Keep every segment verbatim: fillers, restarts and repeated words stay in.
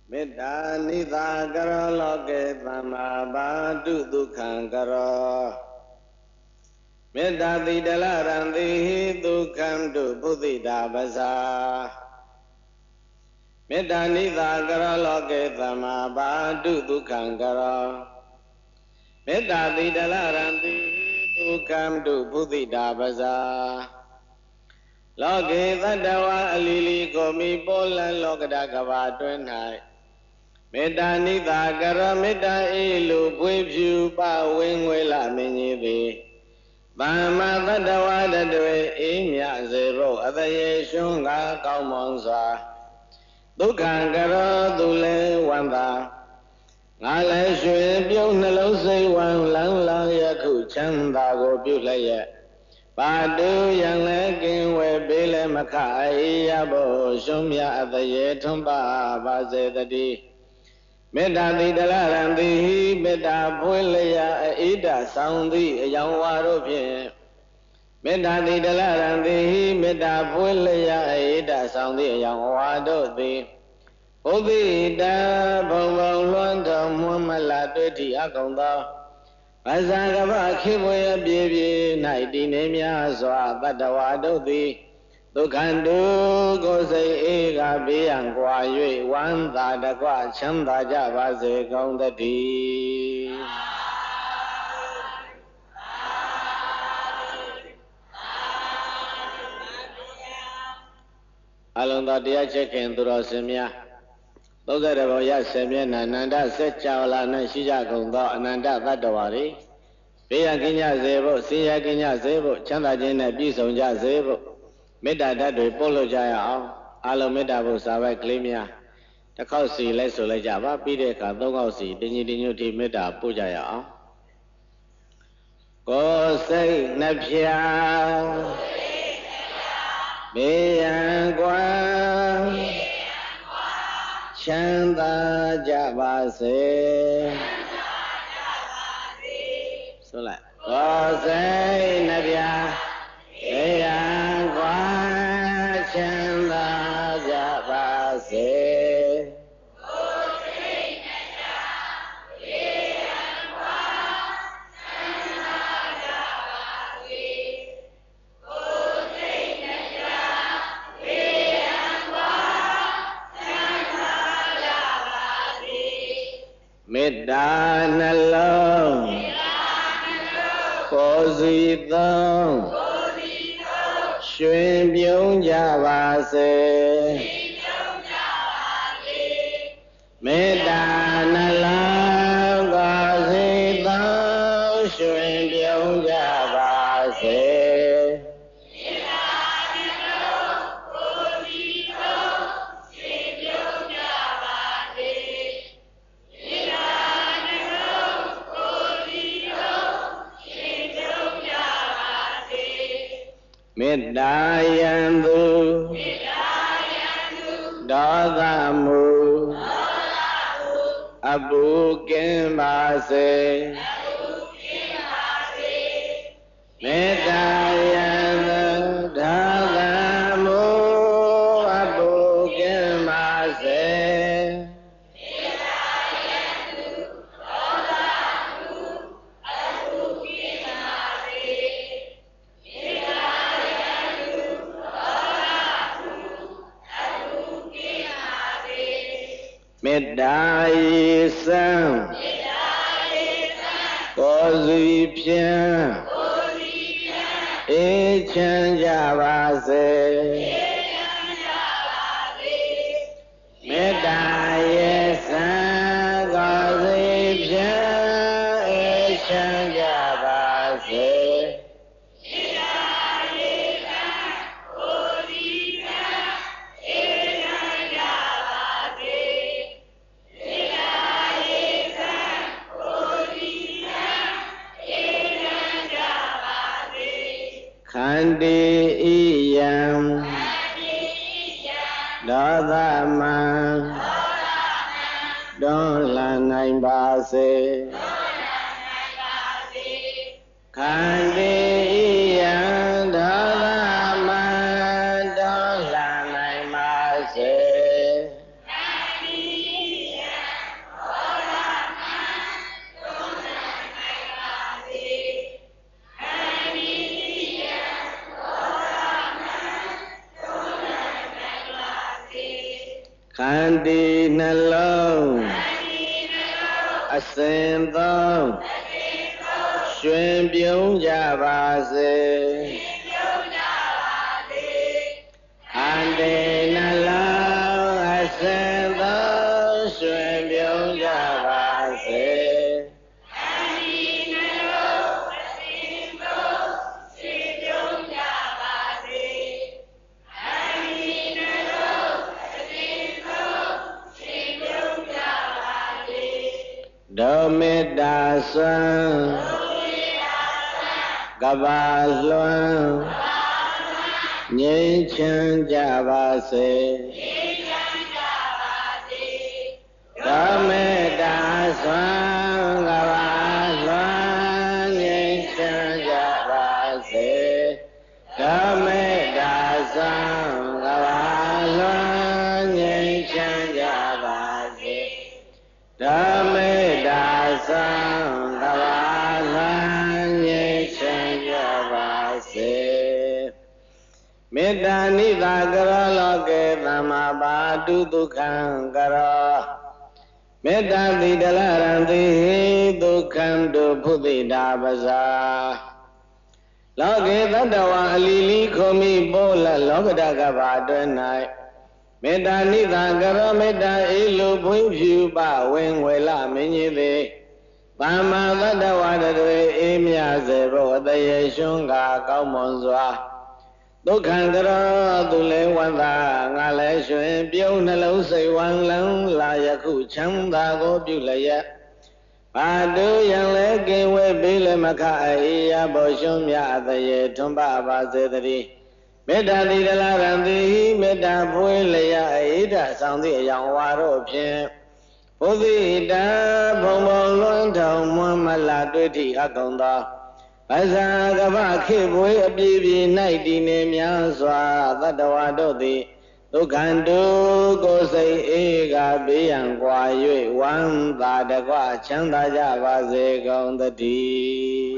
မေတ္တာနိသာကရောလောကေသမ္မာဘာတုဒုက္ခံကရောမေတ္တာတိတလရံတိဟိဒုက္ခံတုဘုဒ္ဓိတာပဇာမေတ္တာနိသာကရောလောကေသမ္မာဘာတုဒုက္ခံကရောမေတ္တာတိတလရံတိဒုက္ခံတုဘုဒ္ဓိတာပဇာလောကေသတ္တဝါအလီလီကိုမိပေါ်လန်လောကဓကဘာတွင်၌မေတ္တာနိသာကရောမေတ္တာအေလူပွေဖြူပဝင်းငွေလမင်းကြီးသည်သမ္မာသတ္တဝါတတွေအေးမြစေဖို့အတရေရှွန်းကားကောင်းမွန်စွာဒုက္ခံကရောသူလည်းဝန္တာငါလည်းရွှေပြုံးနှလုံးစိတ်ဝမ်းလန်းလန်းယခုချမ်းသာကိုပြုလျက်ပါတုယံလည်းကင်းဝဲပေးလည်းမခအေးရဖို့ရှုံးမြအတရေထွန်းပါပါစေတည်းမေတ္တာတိတလရံတိဟိမေတ္တာဖွင့်လျက်အေဒဆောင်သည့်အယောင်ဝါတို့ဖြင့်မေတ္တာတိတလရံတိဟိမေတ္တာဖွင့်လျက်အေဒဆောင်သည့်အယောင်ဝါတို့သည်ဘုဒ္ဓိတဘုံဘုံလွှမ်းတော်မွမ်းမလာတွေ့သည့်အကုန်သောဘာသာကပခေဘွေအပြေပြေ၌တည်နေများစွာတတ္တဝါတို့သည်ဒုက္ခတုကိုစိတ်အေးကဘေးရန်ကွာ၍ဝမ်းသာတကွချမ်းသာကြပါစေကောင်းသတည်းအလုံးသောတရားချက်ခင်သူတော်စင်များသုံးဆယ်တဘောရဆယ်မျက်နှာအနန္တစัจ java လာ၌ရှိကြကုန်သောအနန္တသတ္တဝါတွေဘေးရန်ကင်းကြစေဖို့ဆင်းရဲကင်းကြစေဖို့ချမ်းသာခြင်းနဲ့ပြည့်စုံကြစေဖို့မေတ္တာဓာတ်တွေပို့လို့ကြရအောင်အလုံးမေတ္တာဘုစာပိုက်ကလေးများတစ်ခေါက်စီလိုက်ဆိုလိုက်ကြပါပြီးတဲ့အခါသုံးခေါက်စီတင်းကြီးတင်းညွတ်ထိမေတ္တာပို့ကြရအောင်ကိုယ်စိတ်နှဖျားဘေးရန်ကွာချမ်းသာကြပါစေဆိုလိုက်ကိုယ်စိတ်နှဖျားဘေးရန်ကွာချမ်းသာကြပါစေမေတ္တာနှလုံးကိုယ်စီသုံးရွှင်ပြုံးကြပါစေမေတ္တာနှလုံးကိုယ်စီသုံးရွှင်ပြုံးကြပါစေမေတ္တာယံသူဒေါသမူအပုကင်းပါစေမေတ္တာယံသူဒေါသမူအပုကင်းပါစေမေတ္တာယေသံကိုယ်စီဖြင့်အေးချမ်းကြပါစေမေတ္တာယေသံကိုယ်စီဖြင့်အေးချမ်းကြပါစေခန္တီဣယံဒေါသမံတွန်းလှန်နိုင်ပါစေခန္တီဣယံဒေါသမံတွန်းလှန်နိုင်ပါစေခန္တီဣ khăn đi nà lâu a sen tông xuyên biếu gia bà dê khăn đi nà lâu a sen tông xuyên biếu gia bà dê Đô mê đà xuân Gà bà luân Nhĩ chân chà bà xê Đô mê đà xuân Gà bà luân Nhĩ chân chà bà xê Đô mê đà xuân Gà bà luân Nhĩ chân chà bà xê Đô mê đà sang đà bà lan nhé chân ya bà se Mê đà ni đà kara lo ke dhamma bà tu tu khăn kara Mê đà ti đà la răng ti hi tu khăn tu phu ti đà bà sa Lo ke tattva a li li kho mi bố la lo ka đà ka bà tuyên nai Mê đà ni đà kara mê đà ý lu bhuy phiu bà nguyên huệ la mê nhi ti Bà mà tất đà hòa đà tuệ ý mya dê bố tê yê xuân gà cao môn xoa Đô khăn kara tu lê hoàn thà ngà lê xuyên biếu nà lâu xây hoàn lăng là yà khu chăm thà cô biếu lê yà Bà đu yang lê kê huê bì lê mà khá ấy yà bố xuân mya tê yê thun bà bà dê tê đi Mê đà ti đà la răng ti hi mê đà bhuê lê yà ấy đà sang ti yang hòa rô phiên Bố ti đà bông bông luân thầu muôn mà là tuyết thị ác công đó Bà xa gà bà khê bối ấp bì bì nai đi nê mya xoa Tát đà hòa đô ti Đô khăn đô cô xây ê gà bì yang quả yuệ Quang tà đà quả chẳng tà chà bà dê công tà đi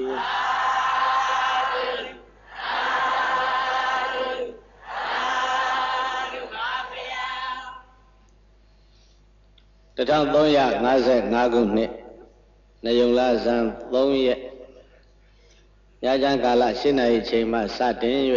Một nghìn ba trăm năm mươi lămခုနှစ်နယုံလဆန်းသုံးရက်ညချမ်းကာလ၈နာရီချိန်မှစတင်၍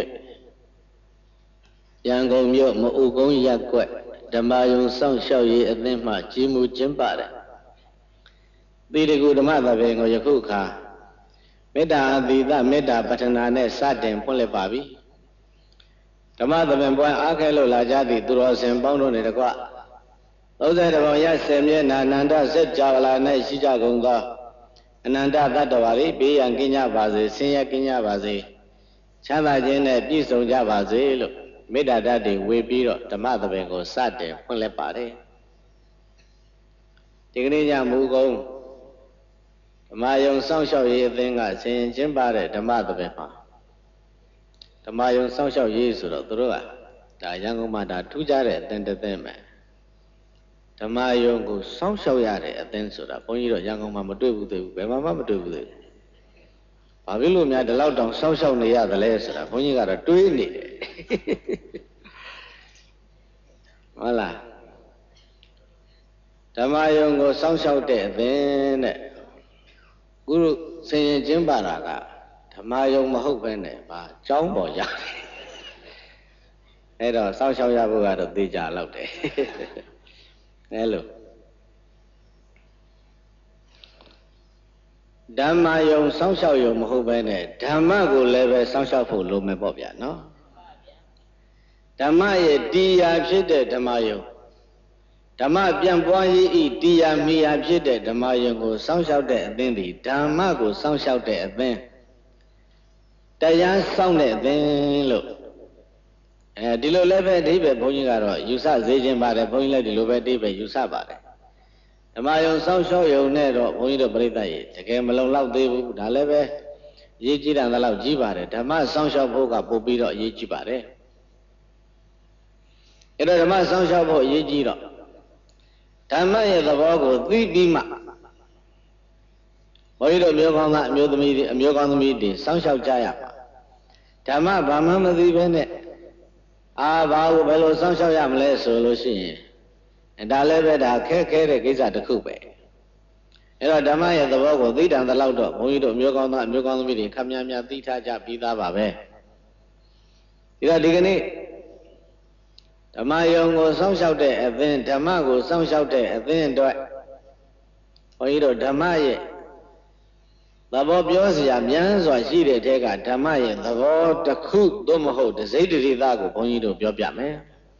ရန်ကုန်မြို့မအုပ်ကုန်းရပ်ကွက်ဓမ္မယုံစောင့်ရှောက်ရေးအသင်းမှကြီးမှုကျင်းပတဲ့သီတကုဓမ္မသဘင်ကိုယခုအခါမေတ္တာအသီတမေတ္တာပဋ္ဌနာနဲ့စတင်ဖွင့်လှစ်ပါပြီဓမ္မသဘင်ပွားအားခဲလို့လာကြသည့်သူတော်စင်ပေါင်းတို့နဲ့တကွသုံးဆယ်တဘောရဆယ်မျက်နှာအနန္တစัจ java လာ၌ရှိကြကုန်သောအနန္တတတ္တဝါတွေဘေးရန်ကင်းကြပါစေဆင်းရဲကင်းကြပါစေချမ်းသာခြင်းနဲ့ပြည့်စုံကြပါစေလို့မေတ္တာဓာတ်တွေဝေပြီးတော့ဓမ္မသဘင်ကိုစတင်ဖွင့်လှစ်ပါတယ်ဒီကနေ့ညမူကုန်းဓမ္မယုံစောင့်ရှောက်ရေးအသင်းကဆင်ကျင်းပတဲ့ဓမ္မသဘင်မှာဓမ္မယုံစောင့်ရှောက်ရေးဆိုတော့သူတို့ကဒါရန်ကုန်မှာဒါထူးခြားတဲ့အသင်းတစ်သင်းပဲဓမ္မယုံကိုစောင့်ရှောက်ရတဲ့အသင်းဆိုတာဘုန်းကြီးတို့ရန်ကုန်မှာမတွေ့ဘူးသေးဘူးဘယ်မှာမှမတွေ့ဘူးသေးဘူးဘာဖြစ်လို့များဒီလောက်တောင်စောင့်ရှောက်နေရသလဲဆိုတာဘုန်းကြီးကတော့တွေးနေတယ်ဟုတ်လားဓမ္မယုံကိုစောင့်ရှောက်တဲ့အသင်းတဲ့ကုရုဆင်ရင်ကျင်းပတာကဓမ္မယုံမဟုတ်ပဲနဲ့ဗာကျောင်းပေါ်ရတယ်အဲ့တော့စောင့်ရှောက်ရဖို့ကတော့သိကြလောက်တယ်အဲလိုဓမ္မယုံစောင့်ရှောက်ယုံမဟုတ်ပဲနဲ့ဓမ္မကိုလည်းပဲစောင့်ရှောက်ဖို့လိုမယ်ပေါ့ဗျာနော်ဓမ္မရဲ့တရားဖြစ်တဲ့ဓမ္မယုံဓမ္မပြန်ပွားရေးဤတရားမိယာဖြစ်တဲ့ဓမ္မယုံကိုစောင့်ရှောက်တဲ့အသင်းဒီဓမ္မကိုစောင့်ရှောက်တဲ့အသင်းတရားစောင့်တဲ့အသင်းလို့အဲဒီလိုလည်းပဲအဓိပ္ပာယ်ဘုန်းကြီးကတော့ယူဆစေခြင်းပါတယ်ဘုန်းကြီးလည်းဒီလိုပဲအဓိပ္ပာယ်ယူဆပါတယ်ဓမ္မယုံစောင့်ရှောက်ယုံနဲ့တော့ဘုန်းကြီးတို့ပြိဿရေတကယ်မလုံလောက်သေးဘူးဒါလည်းပဲရေးကြည့်တယ်လောက်ကြီးပါတယ်ဓမ္မစောင့်ရှောက်ဖို့ကပို့ပြီးတော့ရေးကြည့်ပါတယ်အဲ့တော့ဓမ္မစောင့်ရှောက်ဖို့ရေးကြည့်တော့ဓမ္မရဲ့သဘောကိုသိပြီးမှဘုန်းကြီးတို့မျိုးကောင်းသားအမျိုးသမီးတွေအမျိုးကောင်းသမီးတွေစောင့်ရှောက်ကြရပါဓမ္မဘာမှမသိဘဲနဲ့အာဘာကိုဘယ်လိုစောင့်ရှောက်ရမလဲဆိုလို့ရှိရင်ဒါလည်းပဲဒါခက်ခဲတဲ့ကိစ္စတစ်ခုပဲအဲ့တော့ဓမ္မရဲ့သဘောကိုသိတံတလောက်တော့ဘုန်းကြီးတို့မျိုးကောင်းသားအမျိုးကောင်းသမီးတွေခမ်းများများသိထားကြပြီးသားပါပဲဒီတော့ဒီကနေ့ဓမ္မယုံကိုစောင့်ရှောက်တဲ့အသင်းဓမ္မကိုစောင့်ရှောက်တဲ့အသင်းအတွက်ဘုန်းကြီးတို့ဓမ္မရဲ့သဘောပြောစရာများစွာရှိတဲ့တဲကဓမ္မရဲ့သဘောတစ်ခုသို့မဟုတ်တစိမ့်တရိသကိုဘုန်းကြီးတို့ပြောပြမယ်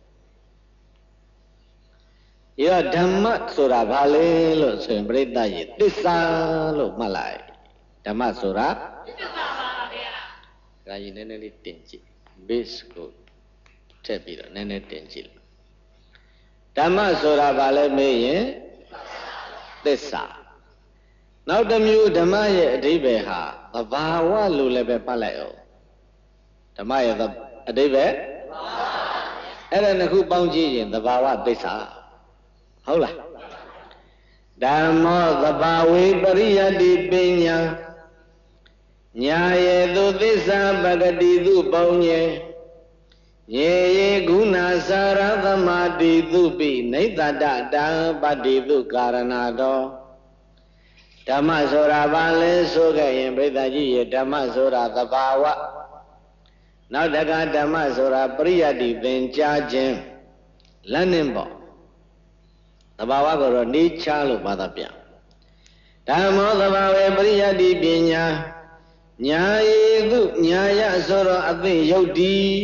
။ဒီတော့ဓမ္မဆိုတာဘာလဲလို့ဆိုရင်ပြိဿရဲ့သစ္စာလို့မှတ်လိုက်ဓမ္မဆိုတာသစ္စာပါဗျာ။ဒါကြီးနည်းနည်းလေးတင်ကြည့် base ကိုထည့်ပြီးတော့နည်းနည်းတင်ကြည့်လိုက်ဓမ္မဆိုတာဘာလဲမေးရင်သစ္စာနောက်တစ်မျိုးဓမ္မရဲ့အဓိပ္ပာယ်ဟာသဘာဝလို့လည်းပဲပတ်လိုက်အောင်ဓမ္မရဲ့အဓိပ္ပာယ်အဲ့ဒါနှစ်ခုပေါင်းကြည့်ရင်သဘာဝသစ္စာဟုတ်လားဓမ္မောသဘာဝေပရိယတိပညာညာယေသူသစ္စာပဂတိသူပုံညေယေယေဂုဏစာရသမာတိသူပိနိသတတံပတ္တိသူကာရဏတောဓမ္မဆိုတာဘာလဲဆိုခဲ့ရင်ပြိဿကြီးရဲ့ဓမ္မဆိုတာသဘာဝနောက်တကဓမ္မဆိုတာပရိယတ္တိသင်ကြားခြင်းလက်နှင်းပေါ့သဘာဝကိုတော့နေချလို့ဘာသာပြန်ဓမ္မောသဘာဝေပရိယတ္တိပညာညာယေသူညာယဆိုတော့အသိယုတ်ဒီ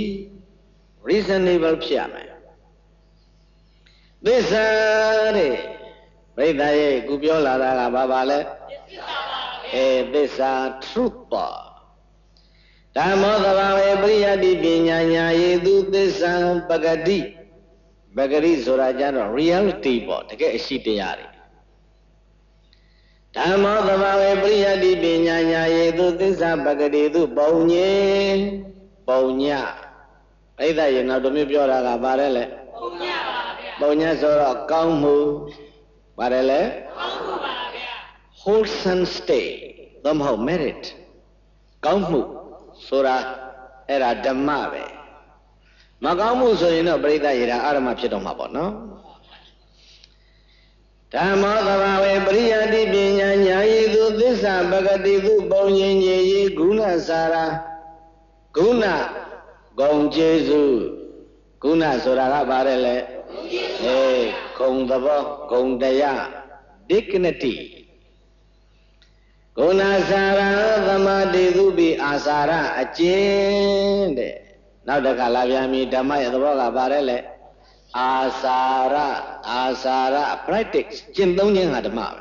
reasonable ဖြစ်ရမယ်သစ္စာတဲ့ပြိဿရဲ့ခုပြောလာတာကဘာပါလဲအဲသစ္စာ truth ပါဓမ္မောသဘာဝေပရိယတ္တိပညာညာယေသူသစ္စာပဂတိပဂတိဆိုတာကြတော့ reality ပေါ့တကယ်အရှိတရားတွေဓမ္မောသဘာဝေပရိယတ္တိပညာညာယေသူသစ္စာပဂတိသူပုံညေပုံညပြိဿရဲ့နောက်တစ်မျိုးပြောတာကဘာလဲလဲပုံညပါဗျာပုံညဆိုတော့ကောင်းမှုပါတယ်လေကောင်းမှုပါဗျာ wholesome state သို့မဟုတ် merit ကောင်းမှုဆိုတာအဲ့ဒါဓမ္မပဲမကောင်းမှုဆိုရင်တော့ပရိသတ်ရတာအာရမဖြစ်တော့မှာပေါ့နော်ဓမ္မောသဘာဝေပရိယတ္တိပညာညာယေသူသစ္စာပဂတိသူပုံညင်ညေယေဂုဏစာရာဂုဏဂုံကျေစုဂုဏဆိုတာကပါတယ်လေအေးဂုံသဘောဂုံတရား dignity ဂုဏစာရသမာတိသုပိအာစာရအကျင့်တဲ့နောက်တစ်ခါလာပြန်ပြီဓမ္မရဲ့သဘောကပါတယ်လေအာစာရအာစာရ practice ကျင့်သုံးခြင်းဟာဓမ္မပဲ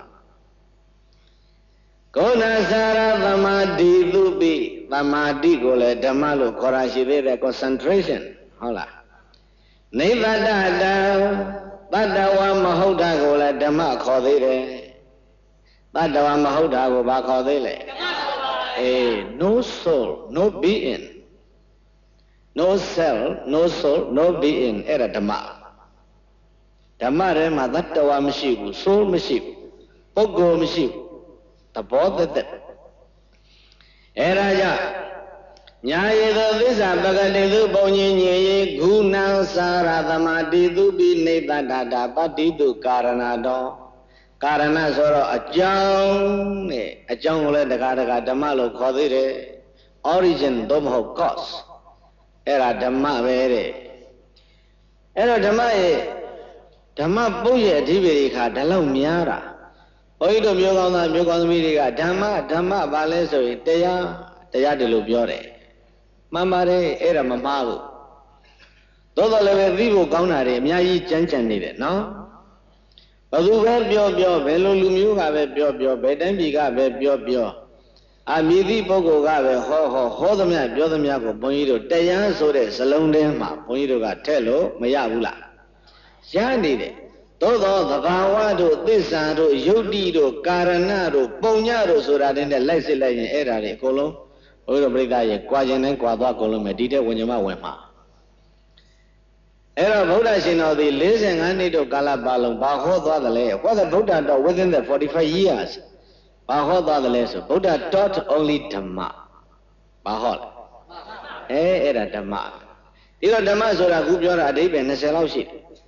ဂုဏစာရသမာတိသုပိသမာတိကိုလည်းဓမ္မလို့ခေါ်ရရှိသေးတယ် concentration ဟုတ်လားနိဗ္ဗတတံတတ္တဝမဟုတ်တာကိုလည်းဓမ္မခေါ်သေးတယ်တတ္တဝမဟုတ်တာကိုဘာခေါ်သေးလဲဓမ္မခေါ်ပါဘူးအေး no soul no being no self no soul no being အဲ့ဒါဓမ္မဓမ္မထဲမှာတတ္တဝမရှိဘူး soul မရှိဘူးပုဂ္ဂိုလ်မရှိဘူးသဘောသက်သက်အဲ့ဒါကြောင့်ညာယေသောသစ္စာပဂတိသူပုံညင်ညေယေဂုဏံစာရသမာတိသူပိနိဗ္ဗတတာပတ္တိတုကာရဏတောကာရဏဆိုတော့အကြောင်းနဲ့အကြောင်းကိုလည်းတကားတကားဓမ္မလို့ခေါ်သေးတယ် origin သို့မဟုတ် cause အဲ့ဒါဓမ္မပဲတဲ့အဲ့တော့ဓမ္မရဲ့ဓမ္မပုတ်ရဲ့အဓိပ္ပာယ်ခါဒါလောက်များတာဘုန်းကြီးတို့မျိုးကောင်းသားမျိုးကောင်းသမီးတွေကဓမ္မဓမ္မဘာလဲဆိုရင်တရားတရားတယ်လို့ပြောတယ်မှန်ပါတယ်အဲ့ဒါမမှားဘူးသို့တော်လည်းပဲသိဖို့ကောင်းတာတွေအများကြီးကြမ်းကြမ်းနေတယ်နော်ဘယ်သူပဲပြောပြောဘယ်လိုလူမျိုးကပဲပြောပြောဘယ်တိုင်းပြည်ကပဲပြောပြောအမြည်သည့်ပုဂ္ဂိုလ်ကပဲဟောဟောဟောသမျှပြောသမျှကိုဘုန်းကြီးတို့တရားဆိုတဲ့ဇလုံးထဲမှာဘုန်းကြီးတို့ကထည့်လို့မရဘူးလားရနေတယ်သို့သောသဘာဝတို့သစ္စာတို့ယုတ်တိတို့ကာရဏတို့ပုံညတို့ဆိုတာတွေနဲ့လိုက်စစ်လိုက်ရင်အဲ့ဒါတွေအကုန်လုံးဘုရားပြိဿရဲ့ကြွာခြင်းနဲ့ကြွာသွားကုန်လို့မယ်ဒီတဲ့ဝิญญမဝင်မှာအဲ့တော့ဗုဒ္ဓရှင်တော်သည်၄၅နှစ်တို့ကာလပါလုံးဘာဟောသွားသလဲဟောတဲ့ဗုဒ္ဓတော် within the forty-five years ဘာဟောသွားသလဲဆိုဗုဒ္ဓ taught only ဓမ္မဘာဟောလဲအဲအဲ့ဒါဓမ္မဒီတော့ဓမ္မဆိုတာခုပြောတာအဓိပ္ပာယ်၂၀လောက်ရှိတယ်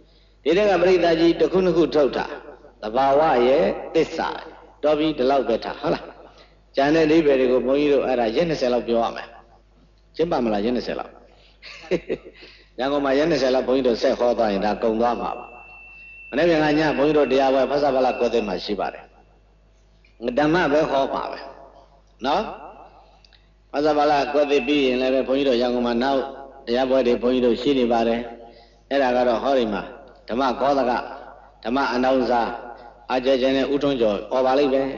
ဒီတဲ့ကပရိသတ်ကြီးတစ်ခုနှစ်ခုထုတ်တာသဘာဝရဲ့သစ္စာတော်ပြီဒီလောက်ပဲထားဟုတ်လားကျန်တဲ့အိဗယ်တွေကိုဘုန်းကြီးတို့အဲ့ဒါရက်20လောက်ပြောရမယ်ရှင်းပါမလားရက်20လောက်ရန်ကုန်မှာရက်20လောက်ဘုန်းကြီးတို့ဆက်ဟောသွားရင်ဒါကုံသွားမှာပါမနေ့ကညဘုန်းကြီးတို့တရားပွဲဖဆဗလာကွက်တဲ့မှာရှိပါတယ်ဓမ္မပဲဟောပါပဲနော်ဖဆဗလာကွက်တဲ့ပြီးရင်လည်းပဲဘုန်းကြီးတို့ရန်ကုန်မှာနောက်တရားပွဲတွေဘုန်းကြီးတို့ရှိနေပါတယ်အဲ့ဒါကတော့ဟောဒီမှာဓမ္မကောသကဓမ္မအနောင်စာအာကျကျနဲ့ဥထုံးကျော်ဟောပါလိမ့်မယ်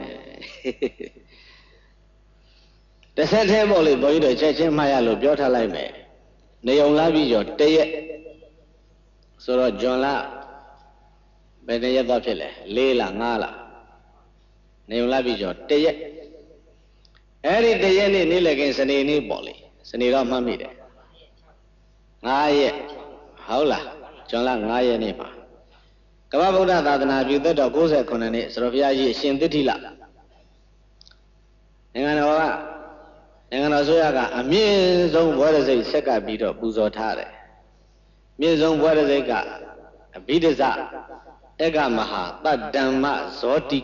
တစ်ဆက်သေးပေါ့လေဘုန်းကြီးတို့ချက်ချင်းမှတ်ရလို့ပြောထားလိုက်မယ်နေုံလာပြီးကျော်တရက်ဆိုတော့ဂျွန်လာဘယ်တရက်တော့ဖြစ်လဲလေးလားငါးလားနေုံလာပြီးကျော်တရက်အဲ့ဒီတရက်နေ့နေ့လည်ကင်းစနေနေ့ပေါ့လေစနေတော့မှတ်မိတယ်ငါးရက်ဟုတ်လားဂျွန်လာငါးရက်နေ့မှာကမ္ဘာဗုဒ္ဓသာသနာပြုသက်တော်၉၉နှစ်ဆိုတော့ဘုရားကြီးအရှင်သစ္ထိလနိုင်ငံတော်ကနိုင်ငံတော်ဆိုရကအမြင့်ဆုံးဘွဲရစိတ်ဆက်ကပ်ပြီးတော့ပူဇော်ထားတယ်မြင့်ဆုံးဘွဲရစိတ်ကအဘိဓဇဧကမဟာတတ္တမ္မဇောတိ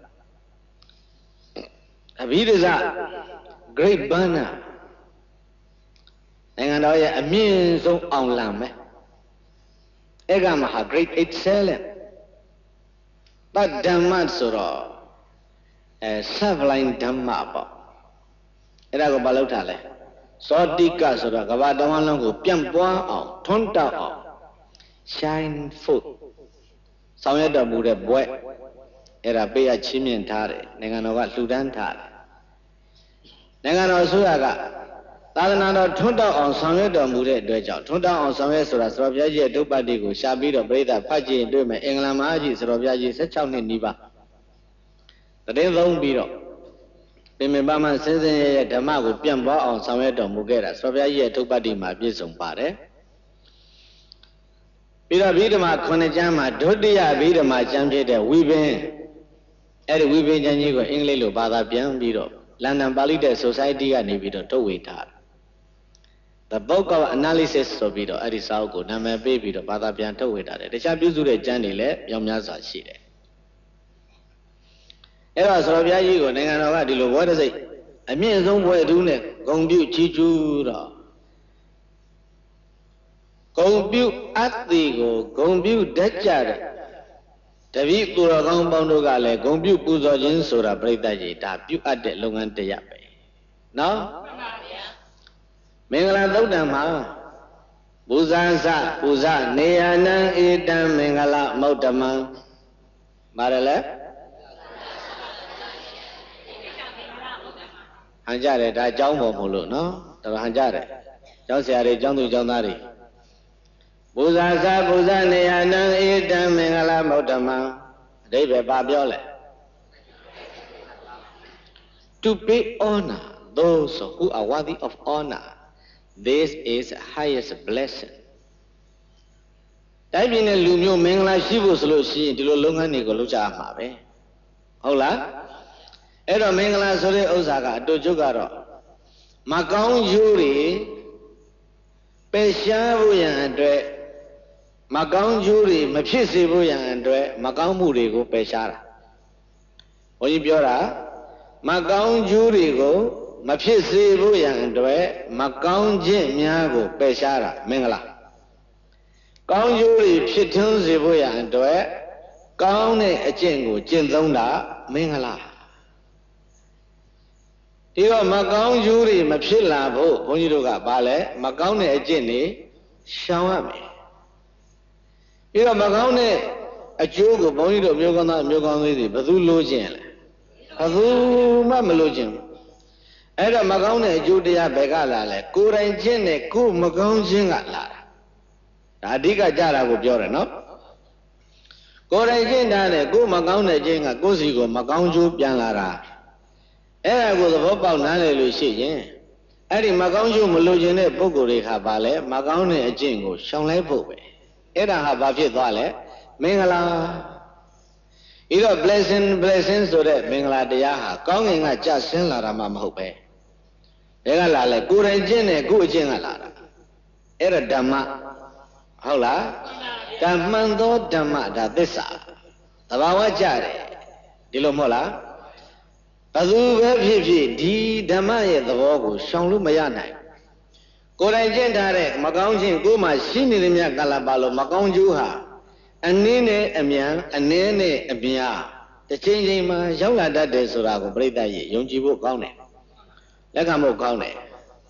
ကအဘိဓဇ Great Banner နိုင်ငံတော်ရဲ့အမြင့်ဆုံးအောင်လံမယ်ဧကမဟာ Great Excellent တတ္တမ္မဆိုတော့အဲ sublime ဓမ္မပေါ့အဲ့ဒါကိုမလုပ်ထားလဲဇောတိကဆိုတော့ကဘာတဝန်းလုံးကိုပြန့်ပွားအောင်ထွန်းတောက်အောင် shine forth ဆောင်ရွက်တော်မူတဲ့ဘွဲ့အဲ့ဒါပေးရချင်းမြင့်ထားတယ်နိုင်ငံတော်ကလှူဒန်းထားတယ်နိုင်ငံတော်ဆိုရကသာသနာတော်ထွန်းတောက်အောင်ဆောင်ရွက်တော်မူတဲ့အတွက်ကြောင့်ထွန်းတောက်အောင်ဆောင်ရွက်ဆိုတာစရောဘုရားကြီးရဲ့ဒုပ္ပတ္တိကိုရှားပြီးတော့ပြိဿဖတ်ကြည့်ရင်တွေ့မယ်အင်္ဂလန်မဟာကြီးစရောဘုရားကြီး၁၆နှစ်နီးပါးတည်သုံးပြီးတော့ပင်ပင်ပန်းပန်းစင်စင်ရဲ့ရဲ့ဓမ္မကိုပြန့်ပွားအောင်ဆောင်ရွက်တော်မူခဲ့တာဆိုဘုရားကြီးရဲ့ဒုပ္ပတ္တိမှာပြည့်စုံပါတယ်ပြီးတော့ဗိဓမာခုနှစ်ကျမ်းမှာဒုတိယဗိဓမာကျမ်းဖြစ်တဲ့ဝိပင်အဲ့ဒီဝိပင်ကျမ်းကြီးကိုအင်္ဂလိပ်လိုဘာသာပြန်ပြီးတော့လန်ဒန်ပါဠိတဲ့ Society ကနေပြီးတော့ထုတ်ဝေထားတယ် The Book of Analysis ဆိုပြီးတော့အဲ့ဒီစာအုပ်ကိုနာမည်ပေးပြီးတော့ဘာသာပြန်ထုတ်ဝေထားတယ်တခြားပြုစုတဲ့ကျမ်းတွေလည်းပြောင်းများစွာရှိတယ်အဲ့တော့ဆိုတော့ဘုရားကြီးကိုနိုင်ငံတော်ကဒီလိုဘွဲတစိတ်အမြင့်ဆုံးဘွဲတူးနဲ့ဂုံပြုချီးကျူးတော့ဂုံပြုအပ်သည်ကိုဂုံပြုတတ်ကြတဲ့တပည့်သူတော်ကောင်းပေါင်းတို့ကလည်းဂုံပြုပူဇော်ခြင်းဆိုတာပြိတ္တကြီးဒါပြုအပ်တဲ့လုပ်ငန်းတရားပဲနော်မှန်ပါဗျာမင်္ဂလာသုတ်တံမှာပူဇာစပူဇနေယနံဧတံမင်္ဂလမௌတ္တမံပါတယ်လေဟန်ကြတယ်ဒါအကြောင်းပေါ်မို့လို့နော်တော်ဟန်ကြတယ်ကျောင်းဆရာတွေကျောင်းသူကျောင်းသားတွေပူဇာစပူဇနေယနံဧတံမင်္ဂလမௌတ္တမံအဓိပ္ပာယ်ပါပြောလဲ To pay honor those who are worthy of honor this is highest blessing တိုင်းပြည်နဲ့လူမျိုးမင်္ဂလာရှိဖို့ဆိုလို့ရှိရင်ဒီလိုလုပ်ငန်းတွေကိုလုပ်ကြရမှာပဲဟုတ်လားအဲ့တော့မင်္ဂလာဆိုတဲ့ဥစ္စာကအတူချုပ်ကတော့မကောင်းကျိုးတွေပယ်ရှားဖို့ရန်အတွက်မကောင်းကျိုးတွေမဖြစ်စေဖို့ရန်အတွက်မကောင်းမှုတွေကိုပယ်ရှားတာဘုန်းကြီးပြောတာမကောင်းကျိုးတွေကိုမဖြစ်စေဖို့ရန်အတွက်မကောင်းခြင်းများကိုပယ်ရှားတာမင်္ဂလာကောင်းကျိုးတွေဖြစ်ထွန်းစေဖို့ရန်အတွက်ကောင်းတဲ့အကျင့်ကိုကျင့်သုံးတာမင်္ဂလာဒီတော့မကောင်းကျိုးတွေမဖြစ်လာဖို့ဘုန်းကြီးတို့ကဗာလဲမကောင်းတဲ့အကျင့်တွေရှောင်ရမယ်ပြီးတော့မကောင်းတဲ့အကျိုးကိုဘုန်းကြီးတို့မျိုးကောင်းသားမျိုးကောင်းသေးတွေဘယ်သူလိုချင်လဲဘယ်သူမှမလိုချင်ဘူးအဲ့တော့မကောင်းတဲ့အကျိုးတရားဘယ်ကလာလဲကိုယ်တိုင်ခြင်းနဲ့ကိုယ်မကောင်းခြင်းကလာတာဒါအဓိကကြတာကိုပြောတယ်နော်ကိုယ်တိုင်ခြင်းတာနဲ့ကိုယ်မကောင်းတဲ့ခြင်းကကိုယ်စီကိုမကောင်းကျိုးပြန်လာတာအဲ့ဒါကိုသဘောပေါက်နားလည်လို့ရှိရင်အဲ့ဒီမကောင်းကျိုးမလိုချင်တဲ့ပုဂ္ဂိုလ်တွေဟာဗာလဲမကောင်းတဲ့အကျင့်ကိုရှောင်လိုက်ဖို့ပဲအဲ့ဒါဟာဘာဖြစ်သွားလဲမင်္ဂလာဤတော့ blessing blessing ဆိုတဲ့မင်္ဂလာတရားဟာကောင်းငင်ကကြဆင်းလာတာမှမဟုတ်ပဲဘယ်ကလာလဲကိုယ်တိုင်ကျင့်တဲ့ကိုယ်အကျင့်ကလာတာအဲ့ဒါဓမ္မဟုတ်လားဓမ္မံသောဓမ္မဒါသစ္စာသဘာဝကြတယ်ဒီလိုမဟုတ်လားဘယ်သူပဲဖြစ်ဖြစ်ဒီဓမ္မရဲ့သဘောကိုရှောင်လို့မရနိုင်ကိုယ်တိုင်ကျင့်ထားတဲ့မကောင်းခြင်းကိုယ်မှရှိနေတဲ့မြတ်ကာလပါလို့မကောင်းကျိုးဟာအနည်းနဲ့အမြန်အနည်းနဲ့အများတစ်ချိန်ချိန်မှာရောက်လာတတ်တယ်ဆိုတာကိုပြိဿရဲ့ယုံကြည်ဖို့ကောင်းတယ်လက်ခံဖို့ကောင်းတယ်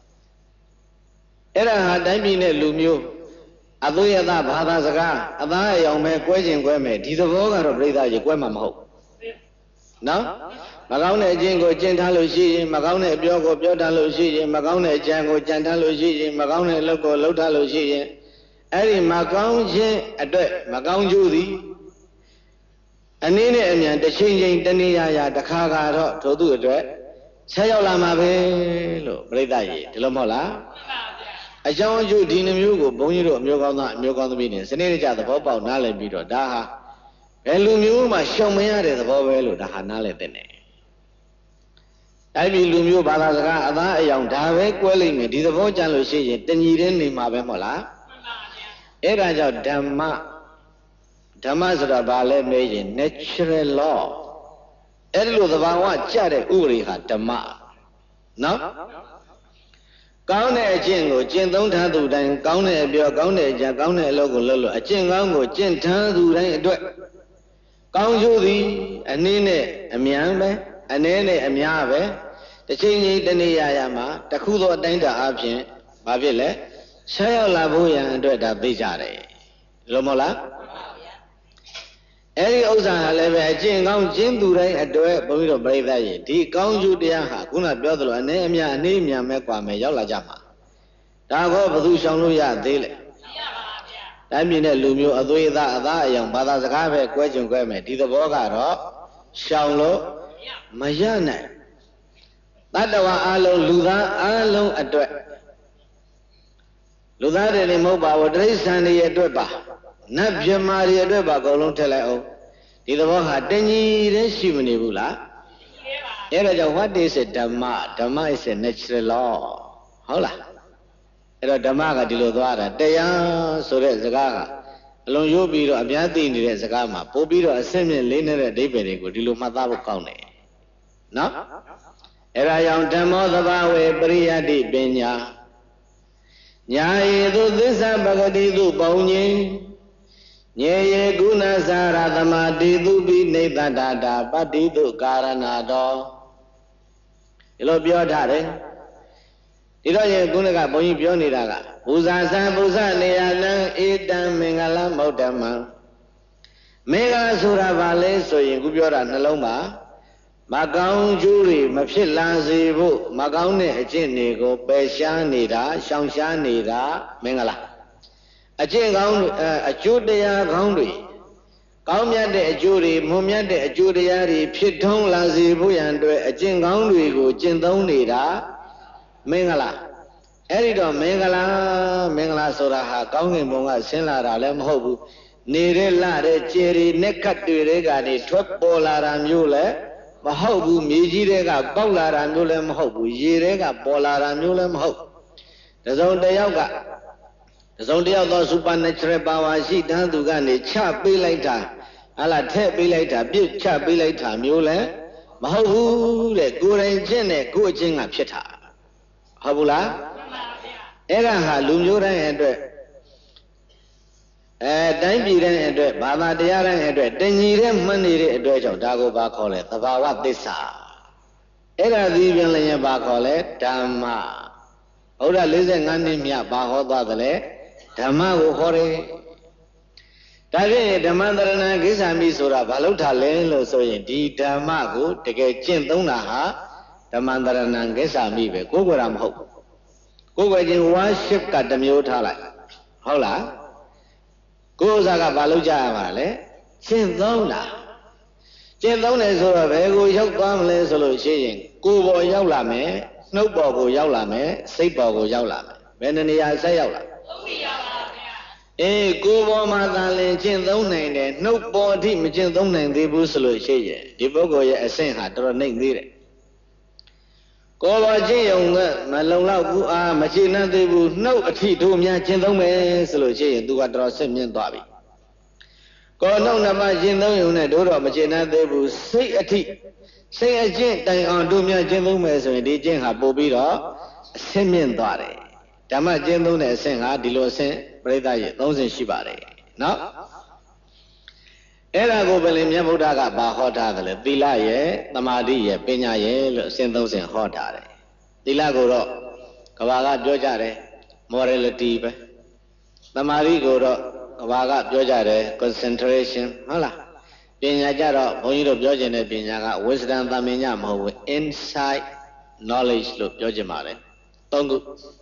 အဲ့ဒါဟာတိုင်းပြည်နဲ့လူမျိုးအသွေးအသားဘာသာစကားအသားအယောင်ပဲကွဲခြင်းကွဲမယ်ဒီသဘောကတော့ပြိဿရဲ့ကွဲမှာမဟုတ်နော်မကောင်းတဲ့အကျင့်ကိုကျင့်ထားလို့ရှိရင်မကောင်းတဲ့အပြောကိုပြောထားလို့ရှိရင်မကောင်းတဲ့အကြံကိုကြံထားလို့ရှိရင်မကောင်းတဲ့အလုပ်ကိုလုပ်ထားလို့ရှိရင်အဲ့ဒီမကောင်းခြင်းအတွက်မကောင်းကျိုးသည်အနည်းနဲ့အမြန်တစ်ချိန်ချိန်တနည်းရရတစ်ခါခါတော့ထို့သူအတွက်ဆက်ရောက်လာမှာပဲလို့ပြိဿရေဒီလိုမဟုတ်လားအကြောင်းအကျိုးဒီနှမျိုးကိုဘုန်းကြီးတို့အမျိုးကောင်းသားအမျိုးကောင်းသမီးတွေစနစ်တကျသဘောပေါက်နားလည်ပြီးတော့ဒါဟာဘယ်လူမျိုးမှရှောင်မရတဲ့သဘောပဲလို့ဒါဟာနားလည်တဲ့နေအဲ့ဒီလူမျိုးဘာသာစကားအသားအယောင်ဒါပဲကွဲလိမ့်မယ်ဒီသဘောကြလို့ရှိရင်တညီတဲ့နေမှာပဲမဟုတ်လားအဲ့ဒါကြောင့်ဓမ္မဓမ္မဆိုတာဘာလဲမေးရင် natural law အဲ့ဒီလိုသဘာဝကြတဲ့ဥပဒေဟာဓမ္မနော်ကောင်းတဲ့အကျင့်ကိုကျင့်သုံးထားသူတိုင်းကောင်းတဲ့အပြောကောင်းတဲ့အကြံကောင်းတဲ့အလုပ်ကိုလုပ်လို့အကျင့်ကောင်းကိုကျင့်ထားသူတိုင်းအတွက်ကောင်းကျိုးသည်အနည်းနဲ့အများပဲအနည်းနဲ့အများပဲတစ်ချိန်ချင်းတနေ့ရရမှာတခုသောအတိုင်းတာအပြင်ဘာဖြစ်လဲဆက်ရောက်လာဖို့ရန်အတွက်ဒါသိကြတယ်လို့မဟုတ်လားအဲ့ဒီဥစ္စာဟာလည်းပဲအကျင့်ကောင်းကျင့်သူတိုင်းအတွက်ဘုန်းကြီးတို့ပြိဿရဲ့ဒီကောင်းကျိုးတရားဟာခုနပြောသလိုအနည်းအများအနည်းအများပဲกว่าမယ်ရောက်လာကြမှာဒါကောဘယ်သူရှောင်လို့ရသေးလဲမရပါဗျာတိုင်းပြည်နဲ့လူမျိုးအသွေးအသားအသားအယောင်ဘာသာစကားပဲကွဲကြုံကွဲမယ်ဒီသဘောကတော့ရှောင်လို့မရနိုင်တတ္တဝါအလုံးလူသားအလုံးအတွက်လူသားတွေလည်းမဟုတ်ပါဘူးတိရစ္ဆာန်တွေအတွက်ပါနတ်မြမာတွေအတွက်ပါအကုန်လုံးထည့်လိုက်အောင်ဒီသဘောဟာတညီတဲ့ရှိမနေဘူးလားရှိပါဘူးအဲ့ဒါကြောင့် what is it ဓမ္မဓမ္မ is a natural law ဟုတ်လားအဲ့တော့ဓမ္မကဒီလိုသွားတာတရားဆိုတဲ့စကားကအလုံးရိုးပြီးတော့အများသိနေတဲ့စကားမှာပို့ပြီးတော့အဆင့်မြင့်လေးနေတဲ့အဓိပ္ပာယ်တွေကိုဒီလိုမှတ်သားဖို့ကောင်းတယ်နော်အဲ့ဒါကြောင့်ဓမ္မောသဘာဝေပရိယတိပညာညာယေသူသစ္စာပဂတိသူပုံငင်းညေယေကုဏစာရသမာတိသူပိနေတတတာပတ္တိတုကာရဏတော်ဒီလိုပြောထားတယ်ဒီတော့ယေကုဏကဘုန်းကြီးပြောနေတာကပူဇာဆံပူဇနေယနံဧတံမင်္ဂလမௌတ္တမံမင်္ဂလာဆိုတာဘာလဲဆိုရင်ခုပြောတာနှလုံးမှာမကောင်းကျိုးတွေမဖြစ်လာစေဖို့မကောင်းတဲ့အကျင့်တွေကိုပယ်ရှားနေတာရှောင်ရှားနေတာမင်္ဂလာအကျင့်ကောင်းအကျိုးတရားကောင်းတွေကောင်းမြတ်တဲ့အကျိုးတွေမွန်မြတ်တဲ့အကျိုးတရားတွေဖြစ်ထုံးလာစေဖို့ရန်အတွက်အကျင့်ကောင်းတွေကိုကျင့်သုံးနေတာမင်္ဂလာအဲ့ဒီတော့မင်္ဂလာမင်္ဂလာဆိုတာဟာကောင်းကင်ဘုံကဆင်းလာတာလည်းမဟုတ်ဘူးနေတဲ့လတဲ့ကျယ်ရီနဲ့ခတ်တွေတွေကနေထွက်ပေါ်လာတာမျိုးလည်းမဟုတ်ဘူးမြေကြီးတွေကပေါက်လာတာမျိုးလည်းမဟုတ်ဘူးရေတွေကပေါ်လာတာမျိုးလည်းမဟုတ်တစုံတစ်ယောက်ကတစုံတစ်ယောက်သော supernatural power ရှိတဲ့သူကနေချပေးလိုက်တာဟာလားထည့်ပေးလိုက်တာပြစ်ချပေးလိုက်တာမျိုးလည်းမဟုတ်ဘူးတဲ့ကိုယ်တိုင်ချင်းနဲ့ကိုယ်အချင်းကဖြစ်တာဟုတ်ဘူးလားအဲ့ဒါဟာလူမျိုးတိုင်းအတွက်အဲတိုင်းပြည်တိုင်းအတွက်ဘာသာတရားတိုင်းအတွက်တညီတဲ့မှတ်နေတဲ့အတွက်ကြောင့်ဒါကိုဘာခေါ်လဲသဘာဝသစ္စာအဲ့ဒါဒီပြန်လည်းဘာခေါ်လဲဓမ္မဘုရား၄၅နှစ်မြတ်ဘာဟောသွားသလဲဓမ္မကိုဟောတယ်ဒါဖြင့်ဓမ္မတရဏကိစ္ဆာမိဆိုတာဘာလို့ထားလဲလို့ဆိုရင်ဒီဓမ္မကိုတကယ်ကျင့်သုံးတာဟာဓမ္မတရဏကိစ္ဆာမိပဲကိုယ်ကိုယ်တာမဟုတ်ကိုယ်ကိုယ်ချင်း worship ကတစ်မျိုးထားလိုက်ဟုတ်လားကိုယ်ဥစ္စာကဘာလို့ကြရမှာလဲကျင့်သုံးတာကျင့်သုံးတယ်ဆိုတော့ဘယ်ကိုရောက်သွားမလဲဆိုလို့ရှိရင်ကိုယ်ပေါ်ရောက်လာမယ်နှုတ်ပေါ်ကိုရောက်လာမယ်စိတ်ပေါ်ကိုရောက်လာမယ်ဘယ်နေရာဆက်ရောက်လာသုံးနေရပါဗျာအေးကိုယ်ပေါ်မှာသာလင်ကျင့်သုံးနိုင်တယ်နှုတ်ပေါ်အထိမကျင့်သုံးနိုင်သေးဘူးဆိုလို့ရှိရင်ဒီပုဂ္ဂိုလ်ရဲ့အဆင့်ဟာတော်တော်နှိမ့်သေးတယ်ကိုယ်ပေါ်ကျင့်ရုံကမလုံလောက်ဘူးအာမကျင့်နိုင်သေးဘူးနှုတ်အထိတို့များကျင့်သုံးမယ်ဆိုလို့ရှိရင်သူကတော်တော်ဆင့်မြင့်သွားပြီကိုနှုတ်နှမကျင့်သုံးရုံနဲ့တို့တော့မကျင့်သေးဘူးစိတ်အထိစိတ်အကျင့်တိုင်အောင်တို့များကျင့်သုံးမယ်ဆိုရင်ဒီကျင့်ဟာပို့ပြီးတော့အဆင့်မြင့်သွားတယ်ဓမ္မကျင့်သုံးတဲ့အဆင့်ဟာဒီလိုအဆင့်ပြိဿရဲ့သုံးဆင့်ရှိပါတယ်နော်အဲ့ဒါကိုပဲလေမြတ်ဗုဒ္ဓကဘာဟောထားတယ်လဲသီလရဲ့သမာဓိရဲ့ပညာရဲ့လို့အဆင့်သုံးဆင့်ဟောထားတယ်သီလကိုတော့ကဘာကပြောကြတယ် morality ပဲသမာဓိကိုတော့ကဘာကပြောကြတယ် concentration ဟုတ်လားပညာကြတော့ဘုန်းကြီးတို့ပြောချင်တဲ့ပညာက wisdom သမင်ညမဟုတ်ဘူး insight knowledge လို့ပြောချင်ပါတယ်သုံးခု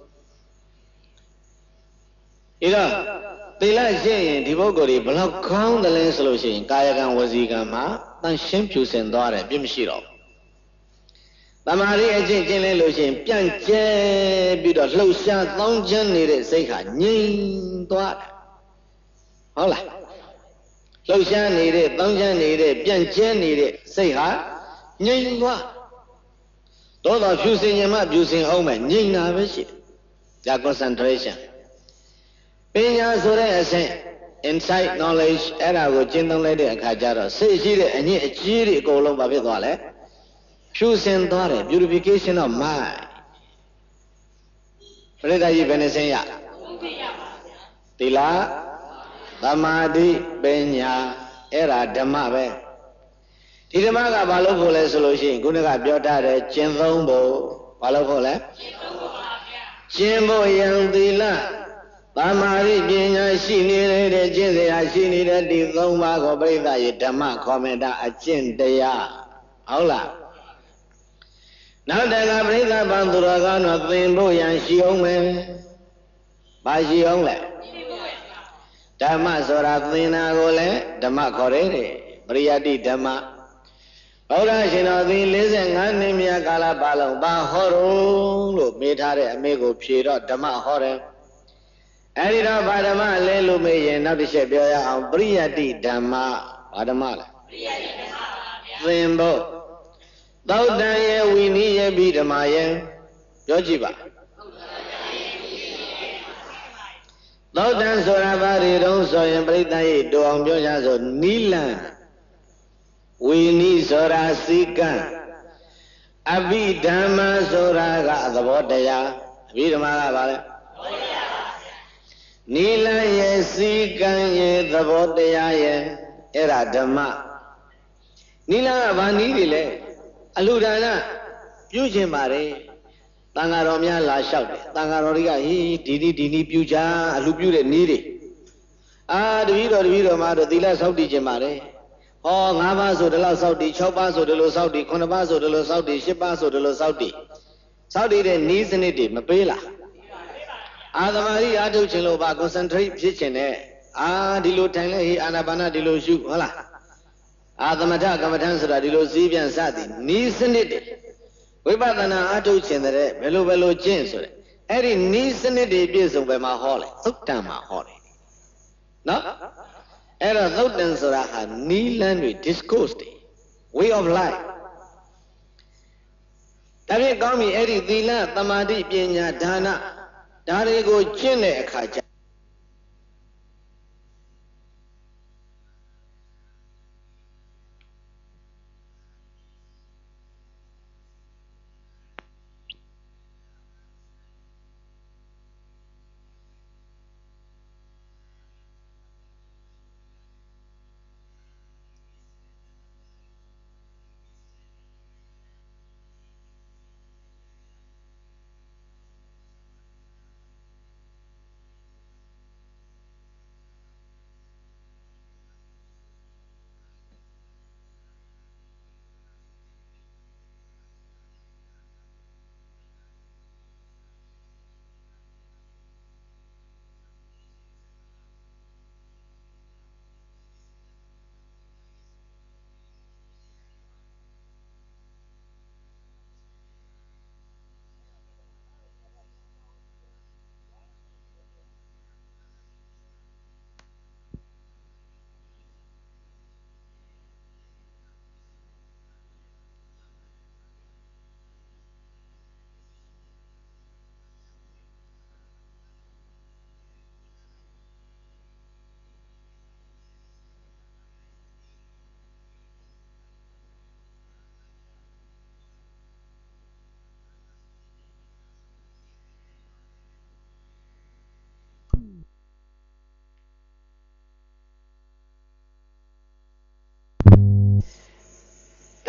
ဤတော့သီလရှိရင်ဒီပုဂ္ဂိုလ်တွေဘလောက်ကောင်းတယ်လဲဆိုလို့ရှိရင်ကာယကံဝစီကံမှာတန်ရှင်းဖြူစင်သွားတယ်ပြည့်မရှိတော့သမာဓိအကျင့်ကျင့်လဲလို့ရှိရင်ပြန့်ကျဲပြီးတော့လှုပ်ရှားသောင်းကျမ်းနေတဲ့စိတ်ဟာငြိမ်သွားတယ်ဟုတ်လားလှုပ်ရှားနေတဲ့သောင်းကျမ်းနေတဲ့ပြန့်ကျဲနေတဲ့စိတ်ဟာငြိမ်သွားတော့တော့ဖြူစင်ရင်မှဖြူစင်အောင်မယ်ငြိမ်တာပဲရှိတယ်ဒါ concentration ပညာဆိုတဲ့အဆင့် insight knowledge အဲ့ဒါကိုကျင့်သုံးလိုက်တဲ့အခါကျတော့စိတ်ရှိတဲ့အညစ်အကြေးတွေအကုန်လုံးဘာဖြစ်သွားလဲဖြူစင်သွားတယ် purification of mind ပရိသတ်ကြီးဘယ်နှဆင့်ရသီလသမာဓိပညာအဲ့ဒါဓမ္မပဲဒီဓမ္မကဘာလို့ဖို့လဲဆိုလို့ရှိရင်ခုနကပြောထားတယ်ကျင့်သုံးဖို့ဘာလို့ဖို့လဲကျင့်သုံးဖို့ပါဗျာကျင့်ဖို့ယံသီလသမာဓိပညာရှိနေတဲ့ကျင့်စရာရှိနေတဲ့ဒီသုံးပါးကိုပရိသတ်ရေဓမ္မခေါ်မေတ္တာအကျင့်တရားဟုတ်လားနောက်တကပရိသတ်ပန်သူတော်ကောင်းတို့သင်ဖို့ရန်ရှိအောင်မယ်ဘာရှိအောင်လဲဓမ္မဆိုတာသင်တာကိုလည်းဓမ္မခေါ်တယ်တဲ့ပရိယတ္တိဓမ္မဗုဒ္ဓရှင်တော်သည်၄၅နှစ်မြတ်ကာလပါလုံးဘာဟောတော့လို့မေးထားတဲ့အမေကိုဖြေတော့ဓမ္မဟောတယ်အဲဒီတော့ဗာဓမ္မလဲလို့မေးရင်နောက်တစ်ချက်ပြောရအောင်ပရိယတ္တိဓမ္မဗာဓမ္မလဲပရိယတ္တိဓမ္မပါဗျာသင်ဖို့သောတံယေဝိနိယေပိဓမ္မယေပြောကြည့်ပါသောတံဆိုတာဘာတွေတုံးဆိုရင်ပရိသတ်ရဲ့တူအောင်ပြောကြဆိုနိလံဝိနိဆိုတာစီကံအဘိဓမ္မဆိုတာကသဘောတရားအဘိဓမ္မာကဘာလဲနိလံရဲ့စီကံရဲ့သဘောတရားရဲ့အဲ့ဒါဓမ္မနိလံကဘာနည်းတွေလဲအလှူဒါနပြုခြင်းပါတယ်တန်ဃာတော်များလာလျှောက်တယ်တန်ဃာတော်တွေကဟေးဒီဒီဒီနီးပြုကြအလှူပြုတဲ့နည်းတွေအာတပည့်တော်တပည့်တော်မှာတော့သီလစောင့်တည်ခြင်းပါတယ်ဟော၅ပါးဆိုဒီလောက်စောင့်တည်၆ပါးဆိုဒီလိုစောင့်တည်၉ပါးဆိုဒီလိုစောင့်တည်၈ပါးဆိုဒီလိုစောင့်တည်စောင့်တည်တဲ့နည်းစနစ်တွေမပေးလားအာသမာဓိအားထုတ်ခြင်းလို့ပါ concentrate ဖြစ်ခြင်းနဲ့အာဒီလိုထိုင်လဲဟေးအာနာပါနဒီလိုရှုဟုတ်လားအာသမထကမ္မထံဆိုတာဒီလိုစည်းပြန်စသည်နီးစနစ်တွေဝိပဿနာအထုတ်ခြင်းတဲ့ဘယ်လိုဘယ်လိုကျင့်ဆိုတဲ့အဲ့ဒီနီးစနစ်တွေပြည့်စုံပဲမှာဟောလေသုတ်တံမှာဟောတယ်နော်အဲ့တော့သုတ်တံဆိုတာဟာနီးလန်းတွေ discourse တွေ way of life ဒါဖြင့်ကောင်းပြီအဲ့ဒီသီလသမာဓိပညာဒါနဒါတွေကိုကျင့်တဲ့အခါကျ